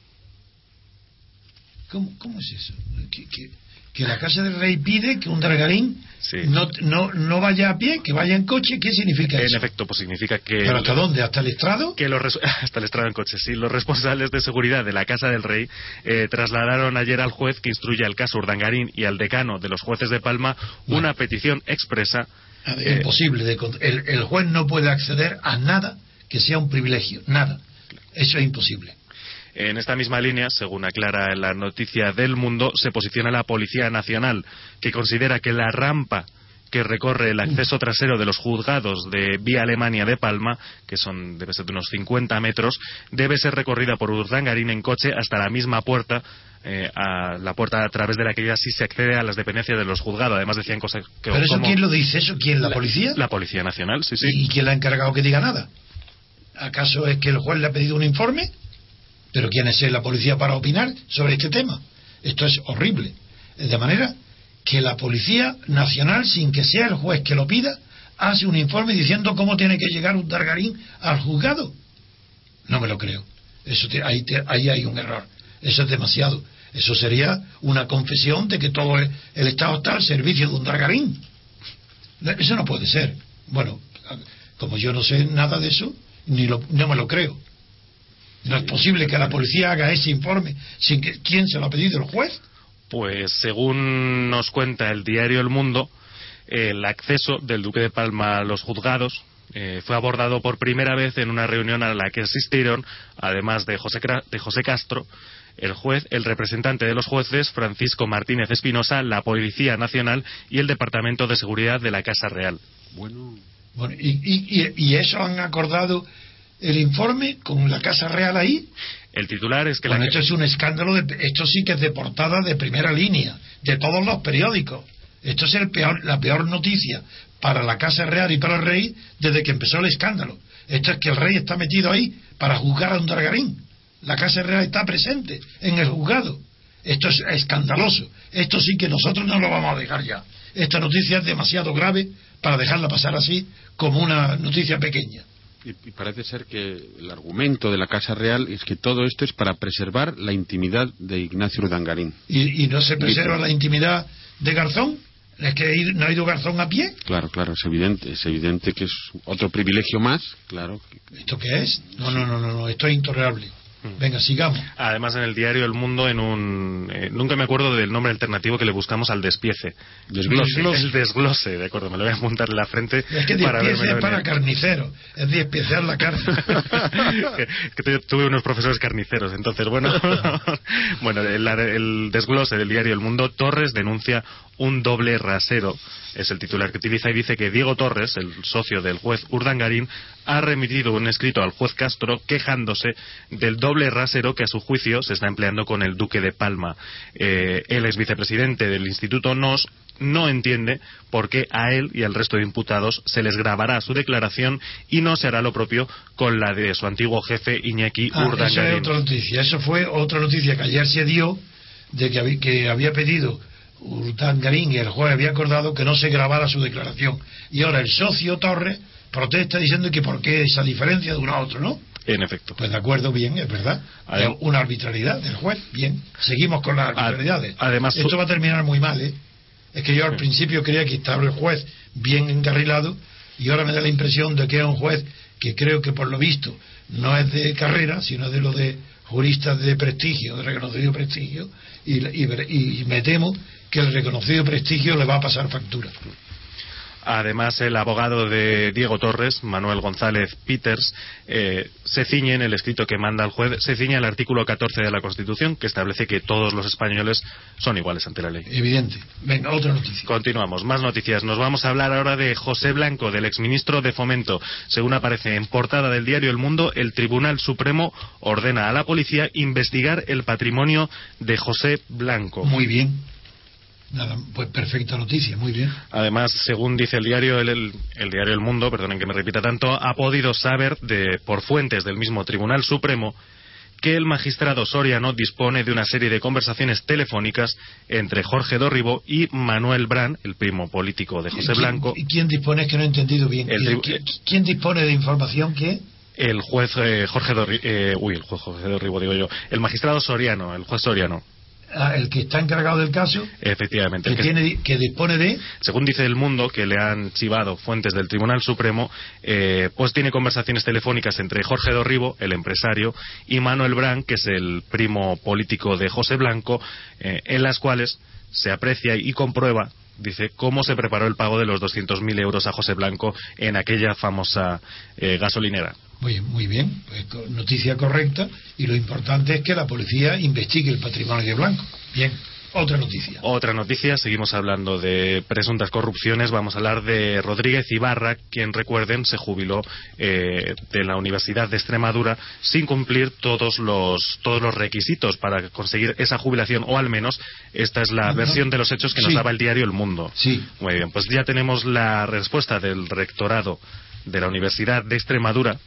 [SPEAKER 3] ¿Cómo, cómo es eso? ¿Que, que, que la Casa del Rey pide que Urdangarín sí. no, no, no vaya a pie, que vaya en coche? ¿Qué significa
[SPEAKER 2] en
[SPEAKER 3] eso?
[SPEAKER 2] En efecto, pues significa que...
[SPEAKER 3] ¿Pero hasta dónde? ¿Hasta el estrado?
[SPEAKER 2] Que los res... Hasta el estrado en coche, sí. Los responsables de seguridad de la Casa del Rey eh, trasladaron ayer al juez que instruye el caso Urdangarín y al decano de los jueces de Palma bueno. una petición expresa...
[SPEAKER 3] Eh, imposible. De... El, el juez no puede acceder a nada que sea un privilegio. Nada. Eso es imposible.
[SPEAKER 2] En esta misma línea, según aclara en la noticia del Mundo, se posiciona la Policía Nacional, que considera que la rampa que recorre el acceso trasero de los juzgados de Vía Alemania de Palma, que son debe ser de unos cincuenta metros, debe ser recorrida por Urdangarín en coche hasta la misma puerta, eh, a la puerta a través de la que ya sí se accede a las dependencias de los juzgados. Además decían cosas que...
[SPEAKER 3] ¿Pero eso
[SPEAKER 2] como,
[SPEAKER 3] quién lo dice? ¿Eso quién? ¿La,
[SPEAKER 2] la
[SPEAKER 3] policía?
[SPEAKER 2] La Policía Nacional, sí, sí.
[SPEAKER 3] ¿Y quién le ha encargado que diga nada? ¿Acaso es que el juez le ha pedido un informe? ¿Pero quién es la policía para opinar sobre este tema? Esto es horrible. De manera que la Policía Nacional, sin que sea el juez que lo pida, hace un informe diciendo cómo tiene que llegar Urdangarín al juzgado. No me lo creo. Eso te, ahí, te, ahí hay un error. Eso es demasiado. Eso sería una confesión de que todo el, el Estado está al servicio de Urdangarín. Eso no puede ser. Bueno, como yo no sé nada de eso, ni lo, no me lo creo. ¿No es posible que la policía haga ese informe sin que quién se lo ha pedido, el juez?
[SPEAKER 2] Pues según nos cuenta el diario El Mundo, el acceso del Duque de Palma a los juzgados eh, fue abordado por primera vez en una reunión a la que asistieron, además de José, de José Castro, el juez, el representante de los jueces, Francisco Martínez Espinosa, la Policía Nacional y el Departamento de Seguridad de la Casa Real.
[SPEAKER 3] Bueno, bueno y, y, y eso han acordado... el informe con la Casa Real ahí.
[SPEAKER 2] El titular es que
[SPEAKER 3] bueno,
[SPEAKER 2] la...
[SPEAKER 3] esto es un escándalo de... esto sí que es de portada de primera línea de todos los periódicos. Esto es el peor, la peor noticia para la Casa Real y para el rey desde que empezó el escándalo. Esto es que el rey está metido ahí para juzgar a Urdangarín. La Casa Real está presente en el juzgado. Esto es escandaloso. Esto sí que nosotros no lo vamos a dejar ya. Esta noticia es demasiado grave para dejarla pasar así como una noticia pequeña.
[SPEAKER 4] Y parece ser que el argumento de la Casa Real es que todo esto es para preservar la intimidad de Ignacio Urdangarín.
[SPEAKER 3] ¿Y, y no se preserva la intimidad de Garzón? ¿Es que no ha ido Garzón a pie?
[SPEAKER 4] Claro, claro, es evidente, es evidente que es otro privilegio más, claro.
[SPEAKER 3] ¿Esto qué es? No, no, no, no, no, esto es intolerable. Venga, sigamos.
[SPEAKER 2] Además, en el diario El Mundo, en un eh, nunca me acuerdo del nombre alternativo que le buscamos al despiece.
[SPEAKER 4] Desglose.
[SPEAKER 2] El desglose, de acuerdo, me lo voy a apuntar en la frente.
[SPEAKER 3] Es que
[SPEAKER 2] para
[SPEAKER 3] despiece es para
[SPEAKER 2] venir.
[SPEAKER 3] carniceros, es despiecear la carne.
[SPEAKER 2] que, que tuve unos profesores carniceros, entonces, bueno. bueno, el, el desglose del diario El Mundo, Torres denuncia un doble rasero, es el titular que utiliza, y dice que Diego Torres, el socio del juez Urdangarín, ha remitido un escrito al juez Castro quejándose del doble rasero que a su juicio se está empleando con el Duque de Palma. Eh, el ex vicepresidente del Instituto N O S no entiende por qué a él y al resto de imputados se les grabará su declaración y no se hará lo propio con la de su antiguo jefe Iñaki
[SPEAKER 3] ah,
[SPEAKER 2] Urdangarín.
[SPEAKER 3] Esa es otra noticia, eso fue otra noticia que ayer se dio, de que había, que había pedido Urdangarín y el juez había acordado que no se grabara su declaración, y ahora el socio Torres protesta diciendo que por qué esa diferencia de uno a otro, ¿no?
[SPEAKER 2] En efecto.
[SPEAKER 3] Pues de acuerdo, bien, es verdad. Es una arbitrariedad del juez, bien. Seguimos con las arbitrariedades.
[SPEAKER 2] Además,
[SPEAKER 3] esto va a terminar muy mal, ¿eh? Es que yo al principio creía que estaba el juez bien encarrilado y ahora me da la impresión de que es un juez que creo que por lo visto no es de carrera, sino de lo de juristas de prestigio, de reconocido prestigio, y, y, y me temo que el reconocido prestigio le va a pasar factura.
[SPEAKER 2] Además, el abogado de Diego Torres, Manuel González Peters, eh, se ciñe en el escrito que manda al juez, se ciñe al artículo catorce de la Constitución, que establece que todos los españoles son iguales ante la ley.
[SPEAKER 3] Evidente. Venga, otra noticia.
[SPEAKER 2] Continuamos, más noticias. Nos vamos a hablar ahora de José Blanco, del exministro de Fomento. Según aparece en portada del diario El Mundo, el Tribunal Supremo ordena a la policía investigar el patrimonio de José Blanco.
[SPEAKER 3] Muy bien. Nada, pues perfecta noticia, muy bien.
[SPEAKER 2] Además, según dice el diario el, el, el diario El Mundo, perdonen que me repita tanto, ha podido saber de por fuentes del mismo Tribunal Supremo que el magistrado Soriano dispone de una serie de conversaciones telefónicas entre Jorge Dorribó y Manuel Brán, el primo político de José
[SPEAKER 3] ¿Quién,
[SPEAKER 2] Blanco.
[SPEAKER 3] ¿Y quién dispone? Es que no he entendido bien.
[SPEAKER 2] El,
[SPEAKER 3] ¿Quién, ¿Quién dispone de información que?
[SPEAKER 2] El juez eh, Jorge Dorribó, eh, uy, el juez Jorge Dorribó, digo yo, el magistrado Soriano, el juez Soriano.
[SPEAKER 3] Ah, el que está encargado del caso.
[SPEAKER 2] Efectivamente.
[SPEAKER 3] Que,
[SPEAKER 2] que,
[SPEAKER 3] tiene, que dispone de.
[SPEAKER 2] Según dice El Mundo, que le han chivado fuentes del Tribunal Supremo, eh, pues tiene conversaciones telefónicas entre Jorge Dorribó, el empresario, y Manuel Brán, que es el primo político de José Blanco, eh, en las cuales se aprecia y comprueba, dice, cómo se preparó el pago de los doscientos mil euros a José Blanco en aquella famosa eh, gasolinera.
[SPEAKER 3] Muy, muy bien, pues, noticia correcta, y lo importante es que la policía investigue el patrimonio de Blanco. Bien, otra noticia.
[SPEAKER 2] Otra noticia, seguimos hablando de presuntas corrupciones, vamos a hablar de Rodríguez Ibarra, quien, recuerden, se jubiló eh, de la Universidad de Extremadura sin cumplir todos los todos los requisitos para conseguir esa jubilación, o al menos esta es la uh-huh. versión de los hechos que sí. nos daba el diario El Mundo.
[SPEAKER 3] Sí.
[SPEAKER 2] Muy bien, pues ya tenemos la respuesta del rectorado de la Universidad de Extremadura,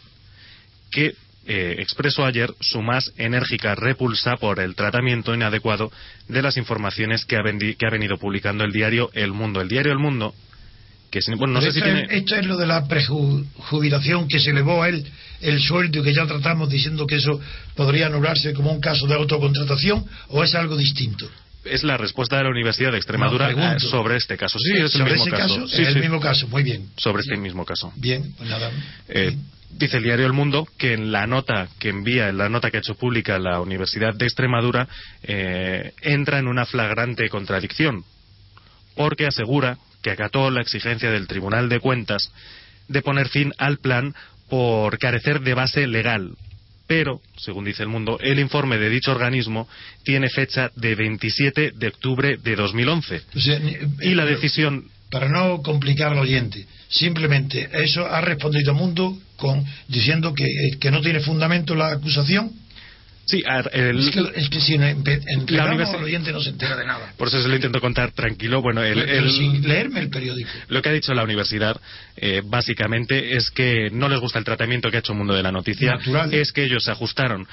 [SPEAKER 2] que eh, expresó ayer su más enérgica repulsa por el tratamiento inadecuado de las informaciones que ha, vendi- que ha venido publicando el diario El Mundo. El diario El Mundo, que bueno, no sé si tiene...
[SPEAKER 3] es, esto es lo de la prejubilación, que se elevó a él el sueldo, y que ya tratamos diciendo que eso podría anularse como un caso de autocontratación, ¿o es algo distinto?
[SPEAKER 2] Es la respuesta de la Universidad de Extremadura no, sobre este caso. Sí, es el
[SPEAKER 3] sobre
[SPEAKER 2] mismo
[SPEAKER 3] ese
[SPEAKER 2] caso.
[SPEAKER 3] caso
[SPEAKER 2] sí,
[SPEAKER 3] es
[SPEAKER 2] sí.
[SPEAKER 3] el mismo caso, muy bien.
[SPEAKER 2] Sobre
[SPEAKER 3] bien.
[SPEAKER 2] este mismo caso.
[SPEAKER 3] Bien, pues nada.
[SPEAKER 2] Eh,
[SPEAKER 3] bien.
[SPEAKER 2] Dice el diario El Mundo que en la nota que envía, en la nota que ha hecho pública la Universidad de Extremadura, eh, entra en una flagrante contradicción, porque asegura que acató la exigencia del Tribunal de Cuentas de poner fin al plan por carecer de base legal. Pero, según dice El Mundo, el informe de dicho organismo tiene fecha de veintisiete de octubre de dos mil once.
[SPEAKER 3] O sea,
[SPEAKER 2] y la decisión...
[SPEAKER 3] Para no complicar al oyente, simplemente eso ha respondido Mundo con diciendo que, que no tiene fundamento la acusación.
[SPEAKER 2] Sí, el,
[SPEAKER 3] es, que, es que si empezamos,
[SPEAKER 2] universi-
[SPEAKER 3] el oyente no se entera de nada.
[SPEAKER 2] Por eso se lo intento contar tranquilo. Bueno, el,
[SPEAKER 3] pero, pero
[SPEAKER 2] el,
[SPEAKER 3] sin leerme el periódico.
[SPEAKER 2] Lo que ha dicho la universidad, eh, básicamente, es que no les gusta el tratamiento que ha hecho Mundo de la noticia.
[SPEAKER 3] Natural.
[SPEAKER 2] Es que ellos se ajustaron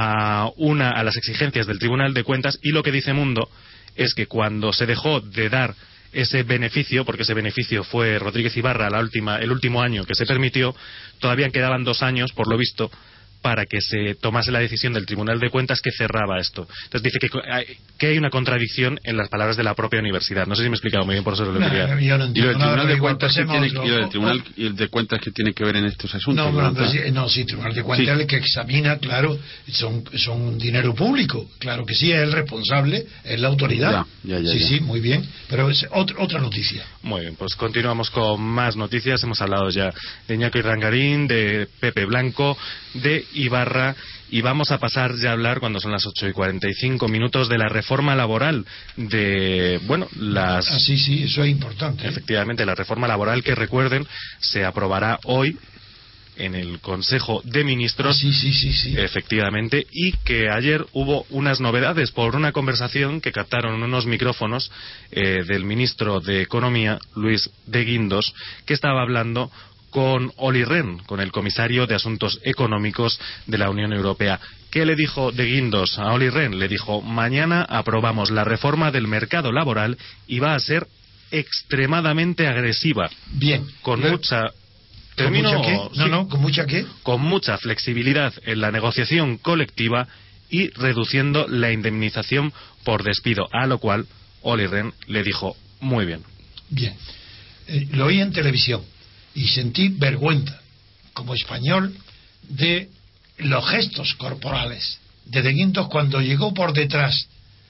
[SPEAKER 2] a una a las exigencias del Tribunal de Cuentas, y lo que dice Mundo es que cuando se dejó de dar ese beneficio, porque ese beneficio fue Rodríguez Ibarra la última, el último año que se permitió, todavía quedaban dos años, por lo visto, para que se tomase la decisión del Tribunal de Cuentas que cerraba esto. Entonces dice que hay, que hay una contradicción en las palabras de la propia universidad. No sé si me he explicado muy bien, por eso lo
[SPEAKER 3] no,
[SPEAKER 2] quería.
[SPEAKER 3] Yo no
[SPEAKER 4] y lo del
[SPEAKER 3] nada,
[SPEAKER 4] Tribunal de
[SPEAKER 3] igual,
[SPEAKER 4] Cuentas que tiene,
[SPEAKER 3] otro,
[SPEAKER 4] y lo del Tribunal y el de Cuentas que tiene que ver en estos asuntos.
[SPEAKER 3] No, bueno, pues, no, sí, Tribunal de Cuentas
[SPEAKER 4] sí.
[SPEAKER 3] es el que examina, claro, son, son dinero público, claro que sí, es el responsable, es la autoridad.
[SPEAKER 4] Ya, ya, ya,
[SPEAKER 3] sí,
[SPEAKER 4] ya.
[SPEAKER 3] sí, muy bien, pero es otra, otra noticia.
[SPEAKER 2] Muy bien, pues continuamos con más noticias. Hemos hablado ya de Iñaki Rangarín, de Pepe Blanco, de Ibarra, y vamos a pasar ya a hablar, cuando son las ocho y cuarenta y cinco minutos, de la reforma laboral, de, bueno, las...
[SPEAKER 3] Ah, sí, sí, eso es importante.
[SPEAKER 2] Efectivamente, la reforma laboral que, recuerden, se aprobará hoy en el Consejo de Ministros.
[SPEAKER 3] Ah, sí, sí, sí, sí.
[SPEAKER 2] Efectivamente, y que ayer hubo unas novedades por una conversación que captaron unos micrófonos eh, del ministro de Economía, Luis de Guindos, que estaba hablando con Olli Rehn, con el comisario de Asuntos Económicos de la Unión Europea. ¿Qué le dijo de Guindos a Olli Rehn? Le dijo: mañana aprobamos la reforma del mercado laboral y va a ser extremadamente agresiva.
[SPEAKER 3] Bien.
[SPEAKER 2] Con
[SPEAKER 3] Le...
[SPEAKER 2] mucha...
[SPEAKER 3] ¿Con
[SPEAKER 2] ¿Termino?
[SPEAKER 3] mucha qué? No,
[SPEAKER 2] Sí.
[SPEAKER 3] no, ¿con mucha qué?
[SPEAKER 2] Con mucha flexibilidad en la negociación colectiva y reduciendo la indemnización por despido, a lo cual Olli Rehn le dijo: muy bien.
[SPEAKER 3] Bien. Eh, lo oí en televisión y sentí vergüenza como español de los gestos corporales de De Guindos cuando llegó por detrás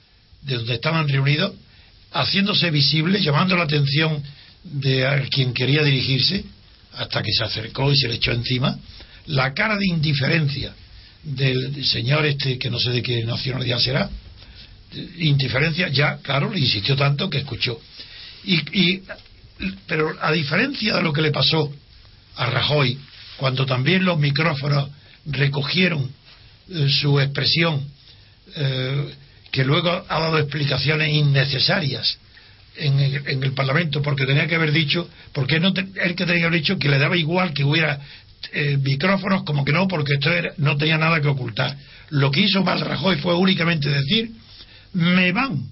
[SPEAKER 3] de donde estaban reunidos, haciéndose visible, llamando la atención de a quien quería dirigirse, hasta que se acercó y se le echó encima. La cara de indiferencia del señor este, que no sé de qué nacionalidad será, indiferencia, ya, claro, le insistió tanto que escuchó. Y, y pero a diferencia de lo que le pasó a Rajoy, cuando también los micrófonos recogieron eh, su expresión, eh, que luego ha dado explicaciones innecesarias en el, en el Parlamento, porque tenía que haber dicho, porque no te, él que tenía que haber dicho que le daba igual que hubiera eh, micrófonos, como que no, porque esto era, no tenía nada que ocultar. Lo que hizo mal Rajoy fue únicamente decir: me van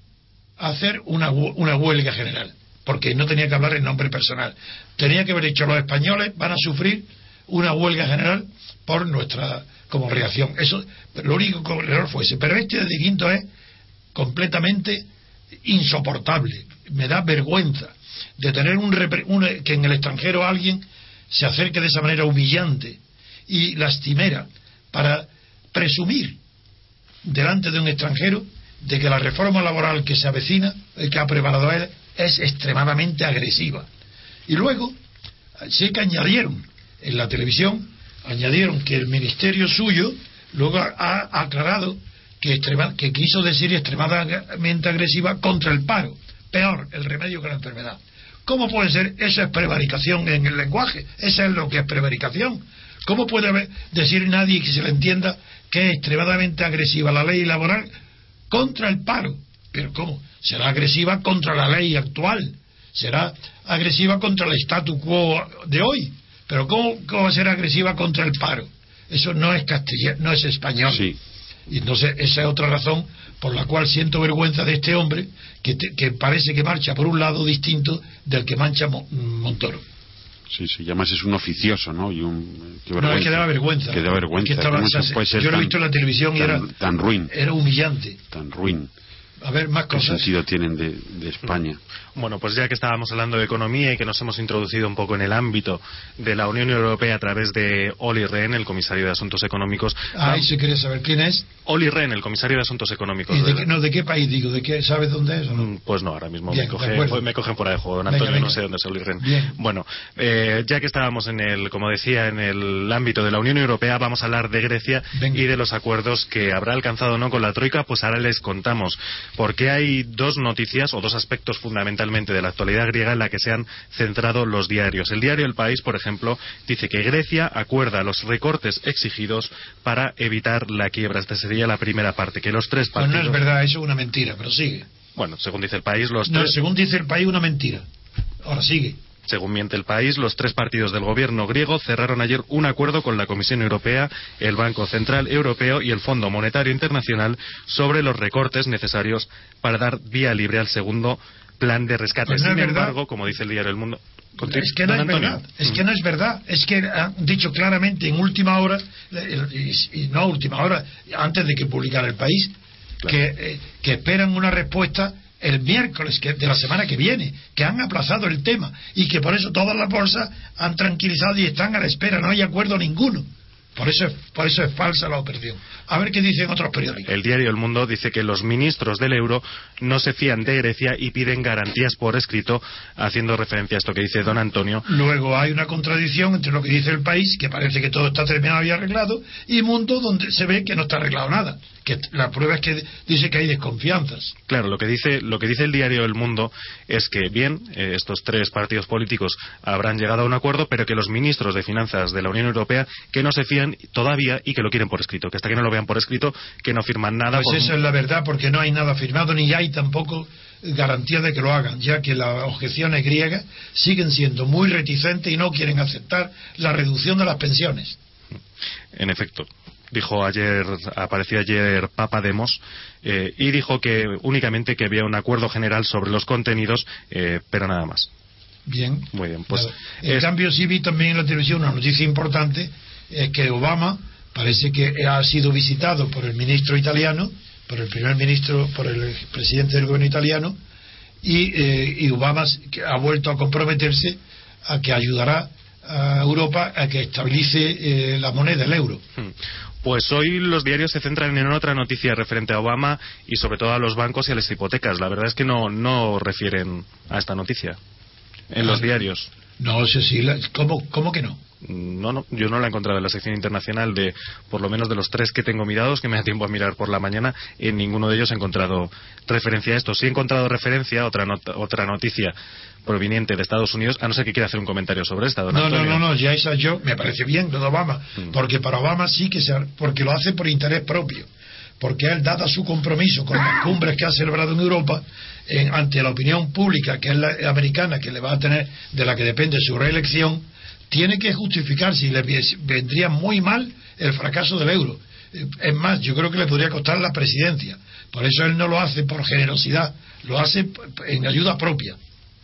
[SPEAKER 3] a hacer una, una huelga general, porque no tenía que hablar en nombre personal. Tenía que haber dicho: los españoles van a sufrir una huelga general por nuestra como reacción. Eso, lo único que el error fue ese. Pero este de Guindos es completamente insoportable. Me da vergüenza de tener un, un que en el extranjero alguien se acerque de esa manera humillante y lastimera para presumir delante de un extranjero de que la reforma laboral que se avecina, que ha preparado él, es extremadamente agresiva. Y luego sé que añadieron en la televisión, añadieron que el ministerio suyo luego ha, ha aclarado que, extrema, que quiso decir extremadamente agresiva contra el paro, peor el remedio que la enfermedad. ¿Cómo puede ser? Eso es prevaricación en el lenguaje, eso es lo que es prevaricación. ¿Cómo puede haber, decir nadie que se le entienda que es extremadamente agresiva la ley laboral contra el paro? Pero ¿cómo? Será agresiva contra la ley actual, será agresiva contra el statu quo de hoy, pero ¿cómo, cómo va a ser agresiva contra el paro? Eso no es castellano, no es español.
[SPEAKER 4] Sí.
[SPEAKER 3] Y entonces esa es otra razón por la cual siento vergüenza de este hombre que, te, que parece que marcha por un lado distinto del que mancha Montoro.
[SPEAKER 4] Sí, sí, además es un oficioso, ¿no? Y un, qué
[SPEAKER 3] no, es que daba vergüenza.
[SPEAKER 4] Que daba vergüenza.
[SPEAKER 3] Que estaba,
[SPEAKER 4] ¿Cómo
[SPEAKER 3] o sea,
[SPEAKER 4] se puede ser
[SPEAKER 3] yo lo he
[SPEAKER 4] tan,
[SPEAKER 3] visto en la televisión y
[SPEAKER 4] tan,
[SPEAKER 3] era
[SPEAKER 4] tan ruin.
[SPEAKER 3] Era humillante.
[SPEAKER 4] Tan ruin.
[SPEAKER 3] A ver, más
[SPEAKER 4] ¿Qué
[SPEAKER 3] cosas.
[SPEAKER 4] sentido tienen de, de España?
[SPEAKER 2] Bueno, pues ya que estábamos hablando de economía y que nos hemos introducido un poco en el ámbito de la Unión Europea a través de Olli Rehn, el comisario de Asuntos Económicos.
[SPEAKER 3] Ah, y se quería saber quién es.
[SPEAKER 2] Olli Rehn, el comisario de Asuntos Económicos.
[SPEAKER 3] ¿Y de qué, no, de qué país digo? ¿De qué, ¿Sabes dónde es o no?
[SPEAKER 2] Pues no, ahora mismo
[SPEAKER 3] Bien,
[SPEAKER 2] me, coge, me cogen fuera de juego, don Antonio. Venga, venga. No sé dónde es Olli Rehn.
[SPEAKER 3] Bien.
[SPEAKER 2] Bueno, eh, ya que estábamos en el, como decía, en el ámbito de la Unión Europea, vamos a hablar de Grecia venga. Y de los acuerdos que habrá alcanzado o no con la Troika. Pues ahora les contamos, porque hay dos noticias o dos aspectos fundamentalmente de la actualidad griega en la que se han centrado los diarios. El diario El País, por ejemplo, dice que Grecia acuerda los recortes exigidos para evitar la quiebra. Esta sería la primera parte, que los tres partidos...
[SPEAKER 3] Pues no es verdad, eso es una mentira, pero sigue.
[SPEAKER 2] Bueno, según dice El País, los
[SPEAKER 3] no,
[SPEAKER 2] tres...
[SPEAKER 3] según dice El País, una mentira. Ahora sigue.
[SPEAKER 2] Según miente El País, los tres partidos del gobierno griego cerraron ayer un acuerdo con la Comisión Europea, el Banco Central Europeo y el Fondo Monetario Internacional sobre los recortes necesarios para dar vía libre al segundo plan de rescate.
[SPEAKER 3] Pues no
[SPEAKER 2] Sin
[SPEAKER 3] es verdad.
[SPEAKER 2] embargo, como dice el diario El Mundo...
[SPEAKER 3] Es que no es verdad, es que no es verdad, es que han dicho claramente en última hora, y no última hora, antes de que publicara El País, claro, que, eh, que esperan una respuesta el miércoles que, de la semana que viene, que han aplazado el tema y que por eso todas las bolsas han tranquilizado y están a la espera, no hay acuerdo ninguno. Por eso, es, por eso es falsa la operación. A ver qué dicen otros periódicos.
[SPEAKER 2] El diario El Mundo dice que los ministros del euro no se fían de Grecia y piden garantías por escrito, haciendo referencia a esto que dice don Antonio.
[SPEAKER 3] Luego hay una contradicción entre lo que dice El País, que parece que todo está terminado y arreglado, y Mundo, donde se ve que no está arreglado nada. Que la prueba es que dice que hay desconfianzas.
[SPEAKER 2] Claro, lo que dice lo que dice el diario El Mundo es que bien, eh, estos tres partidos políticos habrán llegado a un acuerdo, pero que los ministros de finanzas de la Unión Europea que no se fían todavía y que lo quieren por escrito, que hasta que no lo vean por escrito, que no firman nada.
[SPEAKER 3] Pues
[SPEAKER 2] por...
[SPEAKER 3] esa es la verdad, porque no hay nada firmado ni hay tampoco garantía de que lo hagan, ya que las objeciones griegas siguen siendo muy reticentes y no quieren aceptar la reducción de las pensiones.
[SPEAKER 2] En efecto. Dijo ayer, apareció ayer Papa Demos, eh, y dijo que únicamente que había un acuerdo general sobre los contenidos, eh, pero nada más.
[SPEAKER 3] Bien.
[SPEAKER 2] Muy bien, pues.
[SPEAKER 3] En
[SPEAKER 2] es...
[SPEAKER 3] cambio, sí vi también en la televisión una noticia importante, es que Obama parece que ha sido visitado por el ministro italiano, por el primer ministro, por el presidente del gobierno italiano, y, eh, y Obama ha vuelto a comprometerse a que ayudará a Europa a que estabilice eh, la moneda, el euro.
[SPEAKER 2] Pues hoy los diarios se centran en otra noticia referente a Obama y sobre todo a los bancos y a las hipotecas. La verdad es que no, no refieren a esta noticia en los diarios.
[SPEAKER 3] No sé si... La, ¿cómo, ¿Cómo que no?
[SPEAKER 2] No, no, yo no la he encontrado en la sección internacional de, por lo menos de los tres que tengo mirados, que me da tiempo a mirar por la mañana, en ninguno de ellos he encontrado referencia a esto. Sí he encontrado referencia a otra, not otra noticia proveniente de Estados Unidos, a no ser que quiera hacer un comentario sobre esta, don
[SPEAKER 3] No,
[SPEAKER 2] Antonio.
[SPEAKER 3] no, no, no, ya esa yo, me parece bien lo de Obama, mm. porque para Obama sí que se, porque lo hace por interés propio, porque él, dada su compromiso con las cumbres que ha celebrado en Europa, en, ante la opinión pública, que es la americana, que le va a tener, de la que depende su reelección, tiene que justificarse y le vendría muy mal el fracaso del euro. Es más, yo creo que le podría costar la presidencia. Por eso él no lo hace por generosidad, lo hace en ayuda propia.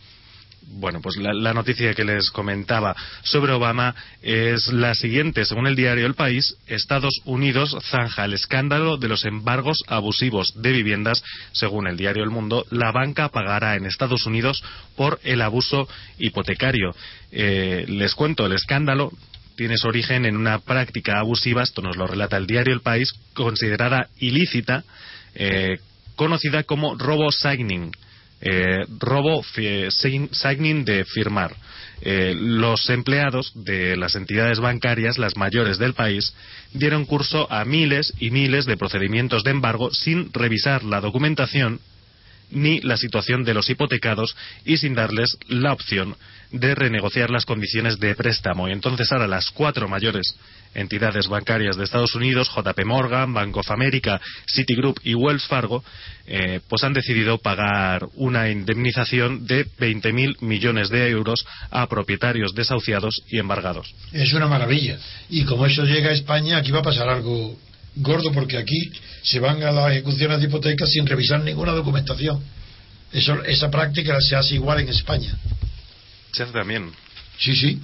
[SPEAKER 2] Bueno, pues la, la noticia que les comentaba sobre Obama es la siguiente. Según el diario El País, Estados Unidos zanja el escándalo de los embargos abusivos de viviendas. Según el diario El Mundo, la banca pagará en Estados Unidos por el abuso hipotecario. Eh, les cuento, el escándalo tiene su origen en una práctica abusiva, esto nos lo relata el diario El País, considerada ilícita, eh, conocida como robo signing. Eh, robo signing de firmar. Eh, los empleados de las entidades bancarias, las mayores del país, dieron curso a miles y miles de procedimientos de embargo sin revisar la documentación ni la situación de los hipotecados y sin darles la opción de renegociar las condiciones de préstamo. Y entonces ahora las cuatro mayores entidades bancarias de Estados Unidos, J P Morgan, Bank of America, Citigroup y Wells Fargo, eh, pues han decidido pagar una indemnización de veinte mil millones de euros a propietarios desahuciados y embargados.
[SPEAKER 3] Es una maravilla. Y como eso llega a España, aquí va a pasar algo gordo, porque aquí se van a las ejecuciones de hipotecas sin revisar ninguna documentación. Eso, esa práctica se hace igual en España.
[SPEAKER 2] Se hace también.
[SPEAKER 3] Sí, sí.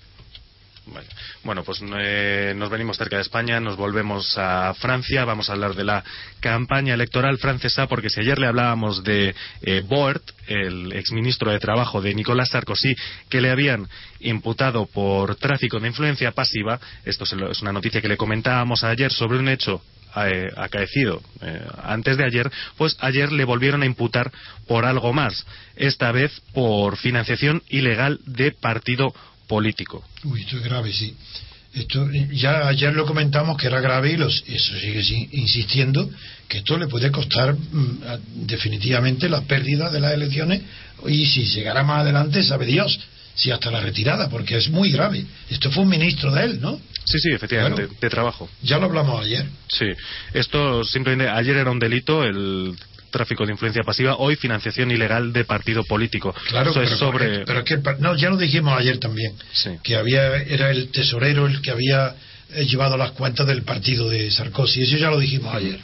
[SPEAKER 2] Bueno, bueno pues eh, nos venimos cerca de España, nos volvemos a Francia, vamos a hablar de la campaña electoral francesa, porque si ayer le hablábamos de eh, Boert, el exministro de Trabajo de Nicolas Sarkozy, que le habían imputado por tráfico de influencia pasiva, esto es una noticia que le comentábamos ayer sobre un hecho eh, acaecido eh, antes de ayer, pues ayer le volvieron a imputar por algo más, esta vez por financiación ilegal de partido político.
[SPEAKER 3] Uy, esto es grave, sí. Esto ya ayer lo comentamos que era grave y los, eso sigue insistiendo que esto le puede costar mm, definitivamente la pérdida de las elecciones, y si llegará más adelante sabe Dios si hasta la retirada, porque es muy grave. Esto fue un ministro de él, ¿no?
[SPEAKER 2] Sí, sí, efectivamente, claro, de trabajo.
[SPEAKER 3] Ya lo hablamos ayer.
[SPEAKER 2] Sí, esto simplemente ayer era un delito, el tráfico de influencia pasiva, hoy financiación ilegal de partido político.
[SPEAKER 3] Claro,
[SPEAKER 2] Eso
[SPEAKER 3] pero,
[SPEAKER 2] es sobre...
[SPEAKER 3] pero es que no, ya lo dijimos ayer también,
[SPEAKER 2] sí,
[SPEAKER 3] que había era el tesorero el que había llevado las cuentas del partido de Sarkozy, eso ya lo dijimos ayer.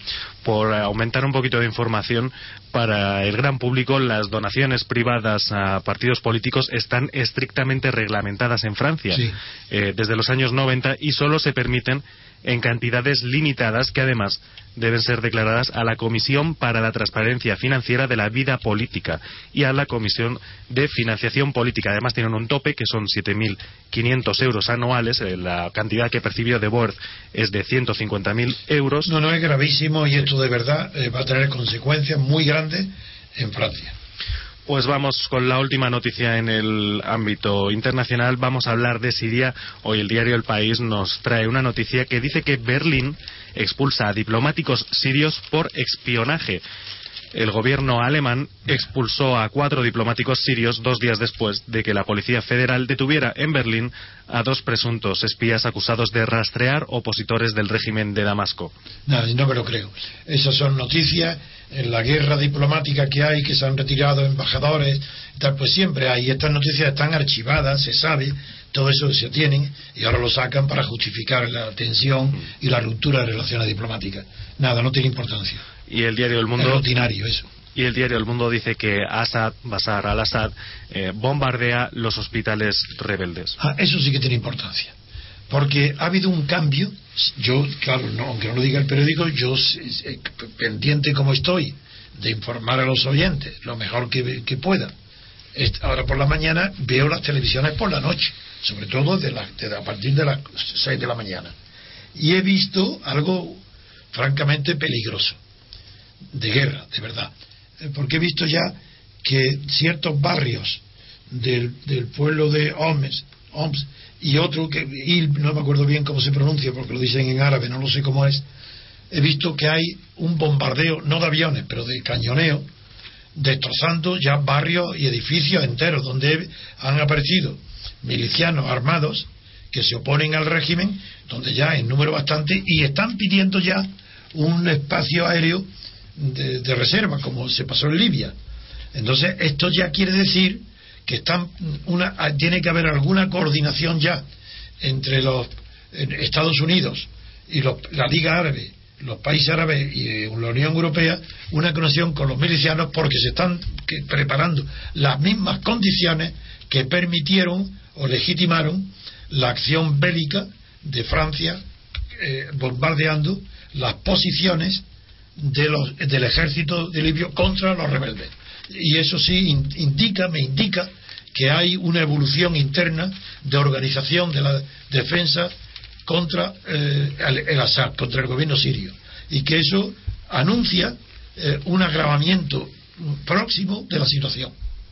[SPEAKER 2] por aumentar un poquito de información para el gran público. Las donaciones privadas a partidos políticos están estrictamente reglamentadas en Francia, sí. eh, desde los años noventa, y solo se permiten en cantidades limitadas, que además deben ser declaradas a la Comisión para la Transparencia Financiera de la Vida Política y a la Comisión de Financiación Política. Además tienen un tope que son siete mil quinientos euros anuales. Eh, la cantidad que percibió de Worth es de ciento cincuenta mil euros.
[SPEAKER 3] No, no, es gravísimo, y esto de verdad eh, va a tener consecuencias muy grandes en Francia.
[SPEAKER 2] Pues vamos con la última noticia en el ámbito internacional. Vamos a hablar de Siria. Hoy el diario El País nos trae una noticia que dice que Berlín expulsa a diplomáticos sirios por espionaje. El gobierno alemán expulsó a cuatro diplomáticos sirios dos días después de que la Policía Federal detuviera en Berlín a dos presuntos espías acusados de rastrear opositores del régimen de Damasco.
[SPEAKER 3] No, no me lo creo. Esas son noticias. En la guerra diplomática que hay, que se han retirado embajadores, tal, pues siempre hay. Estas noticias están archivadas, se sabe, todo eso se tienen, y ahora lo sacan para justificar la tensión y la ruptura de relaciones diplomáticas. Nada, no tiene importancia.
[SPEAKER 2] Y el diario El Mundo,
[SPEAKER 3] es rutinario eso.
[SPEAKER 2] Y el diario El Mundo dice que Assad, Bashar al-Assad, eh, bombardea los hospitales rebeldes.
[SPEAKER 3] Ah, eso sí que tiene importancia, porque ha habido un cambio. Yo, claro, no, aunque no lo diga el periódico, yo eh, pendiente como estoy de informar a los oyentes lo mejor que, que pueda. Ahora por la mañana veo las televisiones por la noche, sobre todo de la, de, a partir de las seis de la mañana, y he visto algo francamente peligroso, de guerra, de verdad, porque he visto ya que ciertos barrios del, del pueblo de Homs, Homs y otro que Il, no me acuerdo bien cómo se pronuncia porque lo dicen en árabe, no lo sé cómo es, he visto que hay un bombardeo, no de aviones, pero de cañoneo, destrozando ya barrios y edificios enteros donde han aparecido milicianos armados que se oponen al régimen, donde ya en número bastante, y están pidiendo ya un espacio aéreo de, de reserva, como se pasó en Libia. Entonces esto ya quiere decir que están una, tiene que haber alguna coordinación ya entre los Estados Unidos y los, la Liga Árabe, los países árabes y la Unión Europea, una conexión con los milicianos, porque se están que, preparando las mismas condiciones que permitieron o legitimaron la acción bélica de Francia eh, bombardeando las posiciones de los, del ejército de Libia contra los rebeldes. Y eso sí indica, me indica que hay una evolución interna de organización de la defensa contra eh, el, el Assad, contra el gobierno sirio, y que eso anuncia eh, un agravamiento próximo de la situación.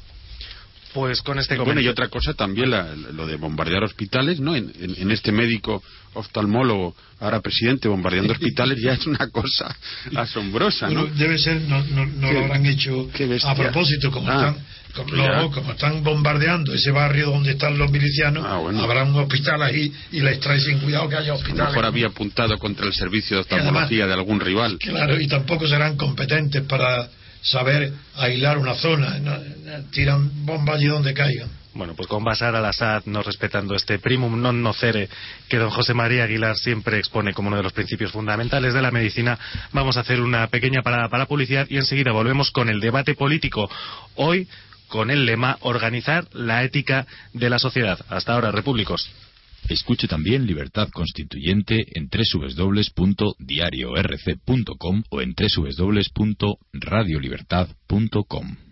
[SPEAKER 2] Pues con este
[SPEAKER 4] bueno, y otra cosa también, la, lo de bombardear hospitales, ¿no? En, en, en este médico oftalmólogo, ahora presidente, bombardeando hospitales, ya es una cosa asombrosa, ¿no?
[SPEAKER 3] Bueno, debe ser, no, no, no lo habrán hecho a propósito, como ah, están como, no, como están bombardeando ese barrio donde están los milicianos, ah, bueno. Habrá un hospital ahí y les trae sin cuidado que haya hospitales.
[SPEAKER 4] A lo mejor ¿no? Había apuntado contra el servicio de oftalmología además, de algún rival.
[SPEAKER 3] Claro, y tampoco serán competentes para saber aislar una zona, no, tiran bombas allí donde caigan.
[SPEAKER 2] Bueno, pues con Bashar al-Assad, no respetando este primum non nocere que don José María Aguilar siempre expone como uno de los principios fundamentales de la medicina, vamos a hacer una pequeña parada para publicidad y enseguida volvemos con el debate político. Hoy con el lema Organizar la ética de la sociedad. Hasta ahora, repúblicos.
[SPEAKER 5] Escuche también Libertad Constituyente en doble u doble u doble u punto diario r c punto com o en doble u doble u doble u punto radio libertad punto com.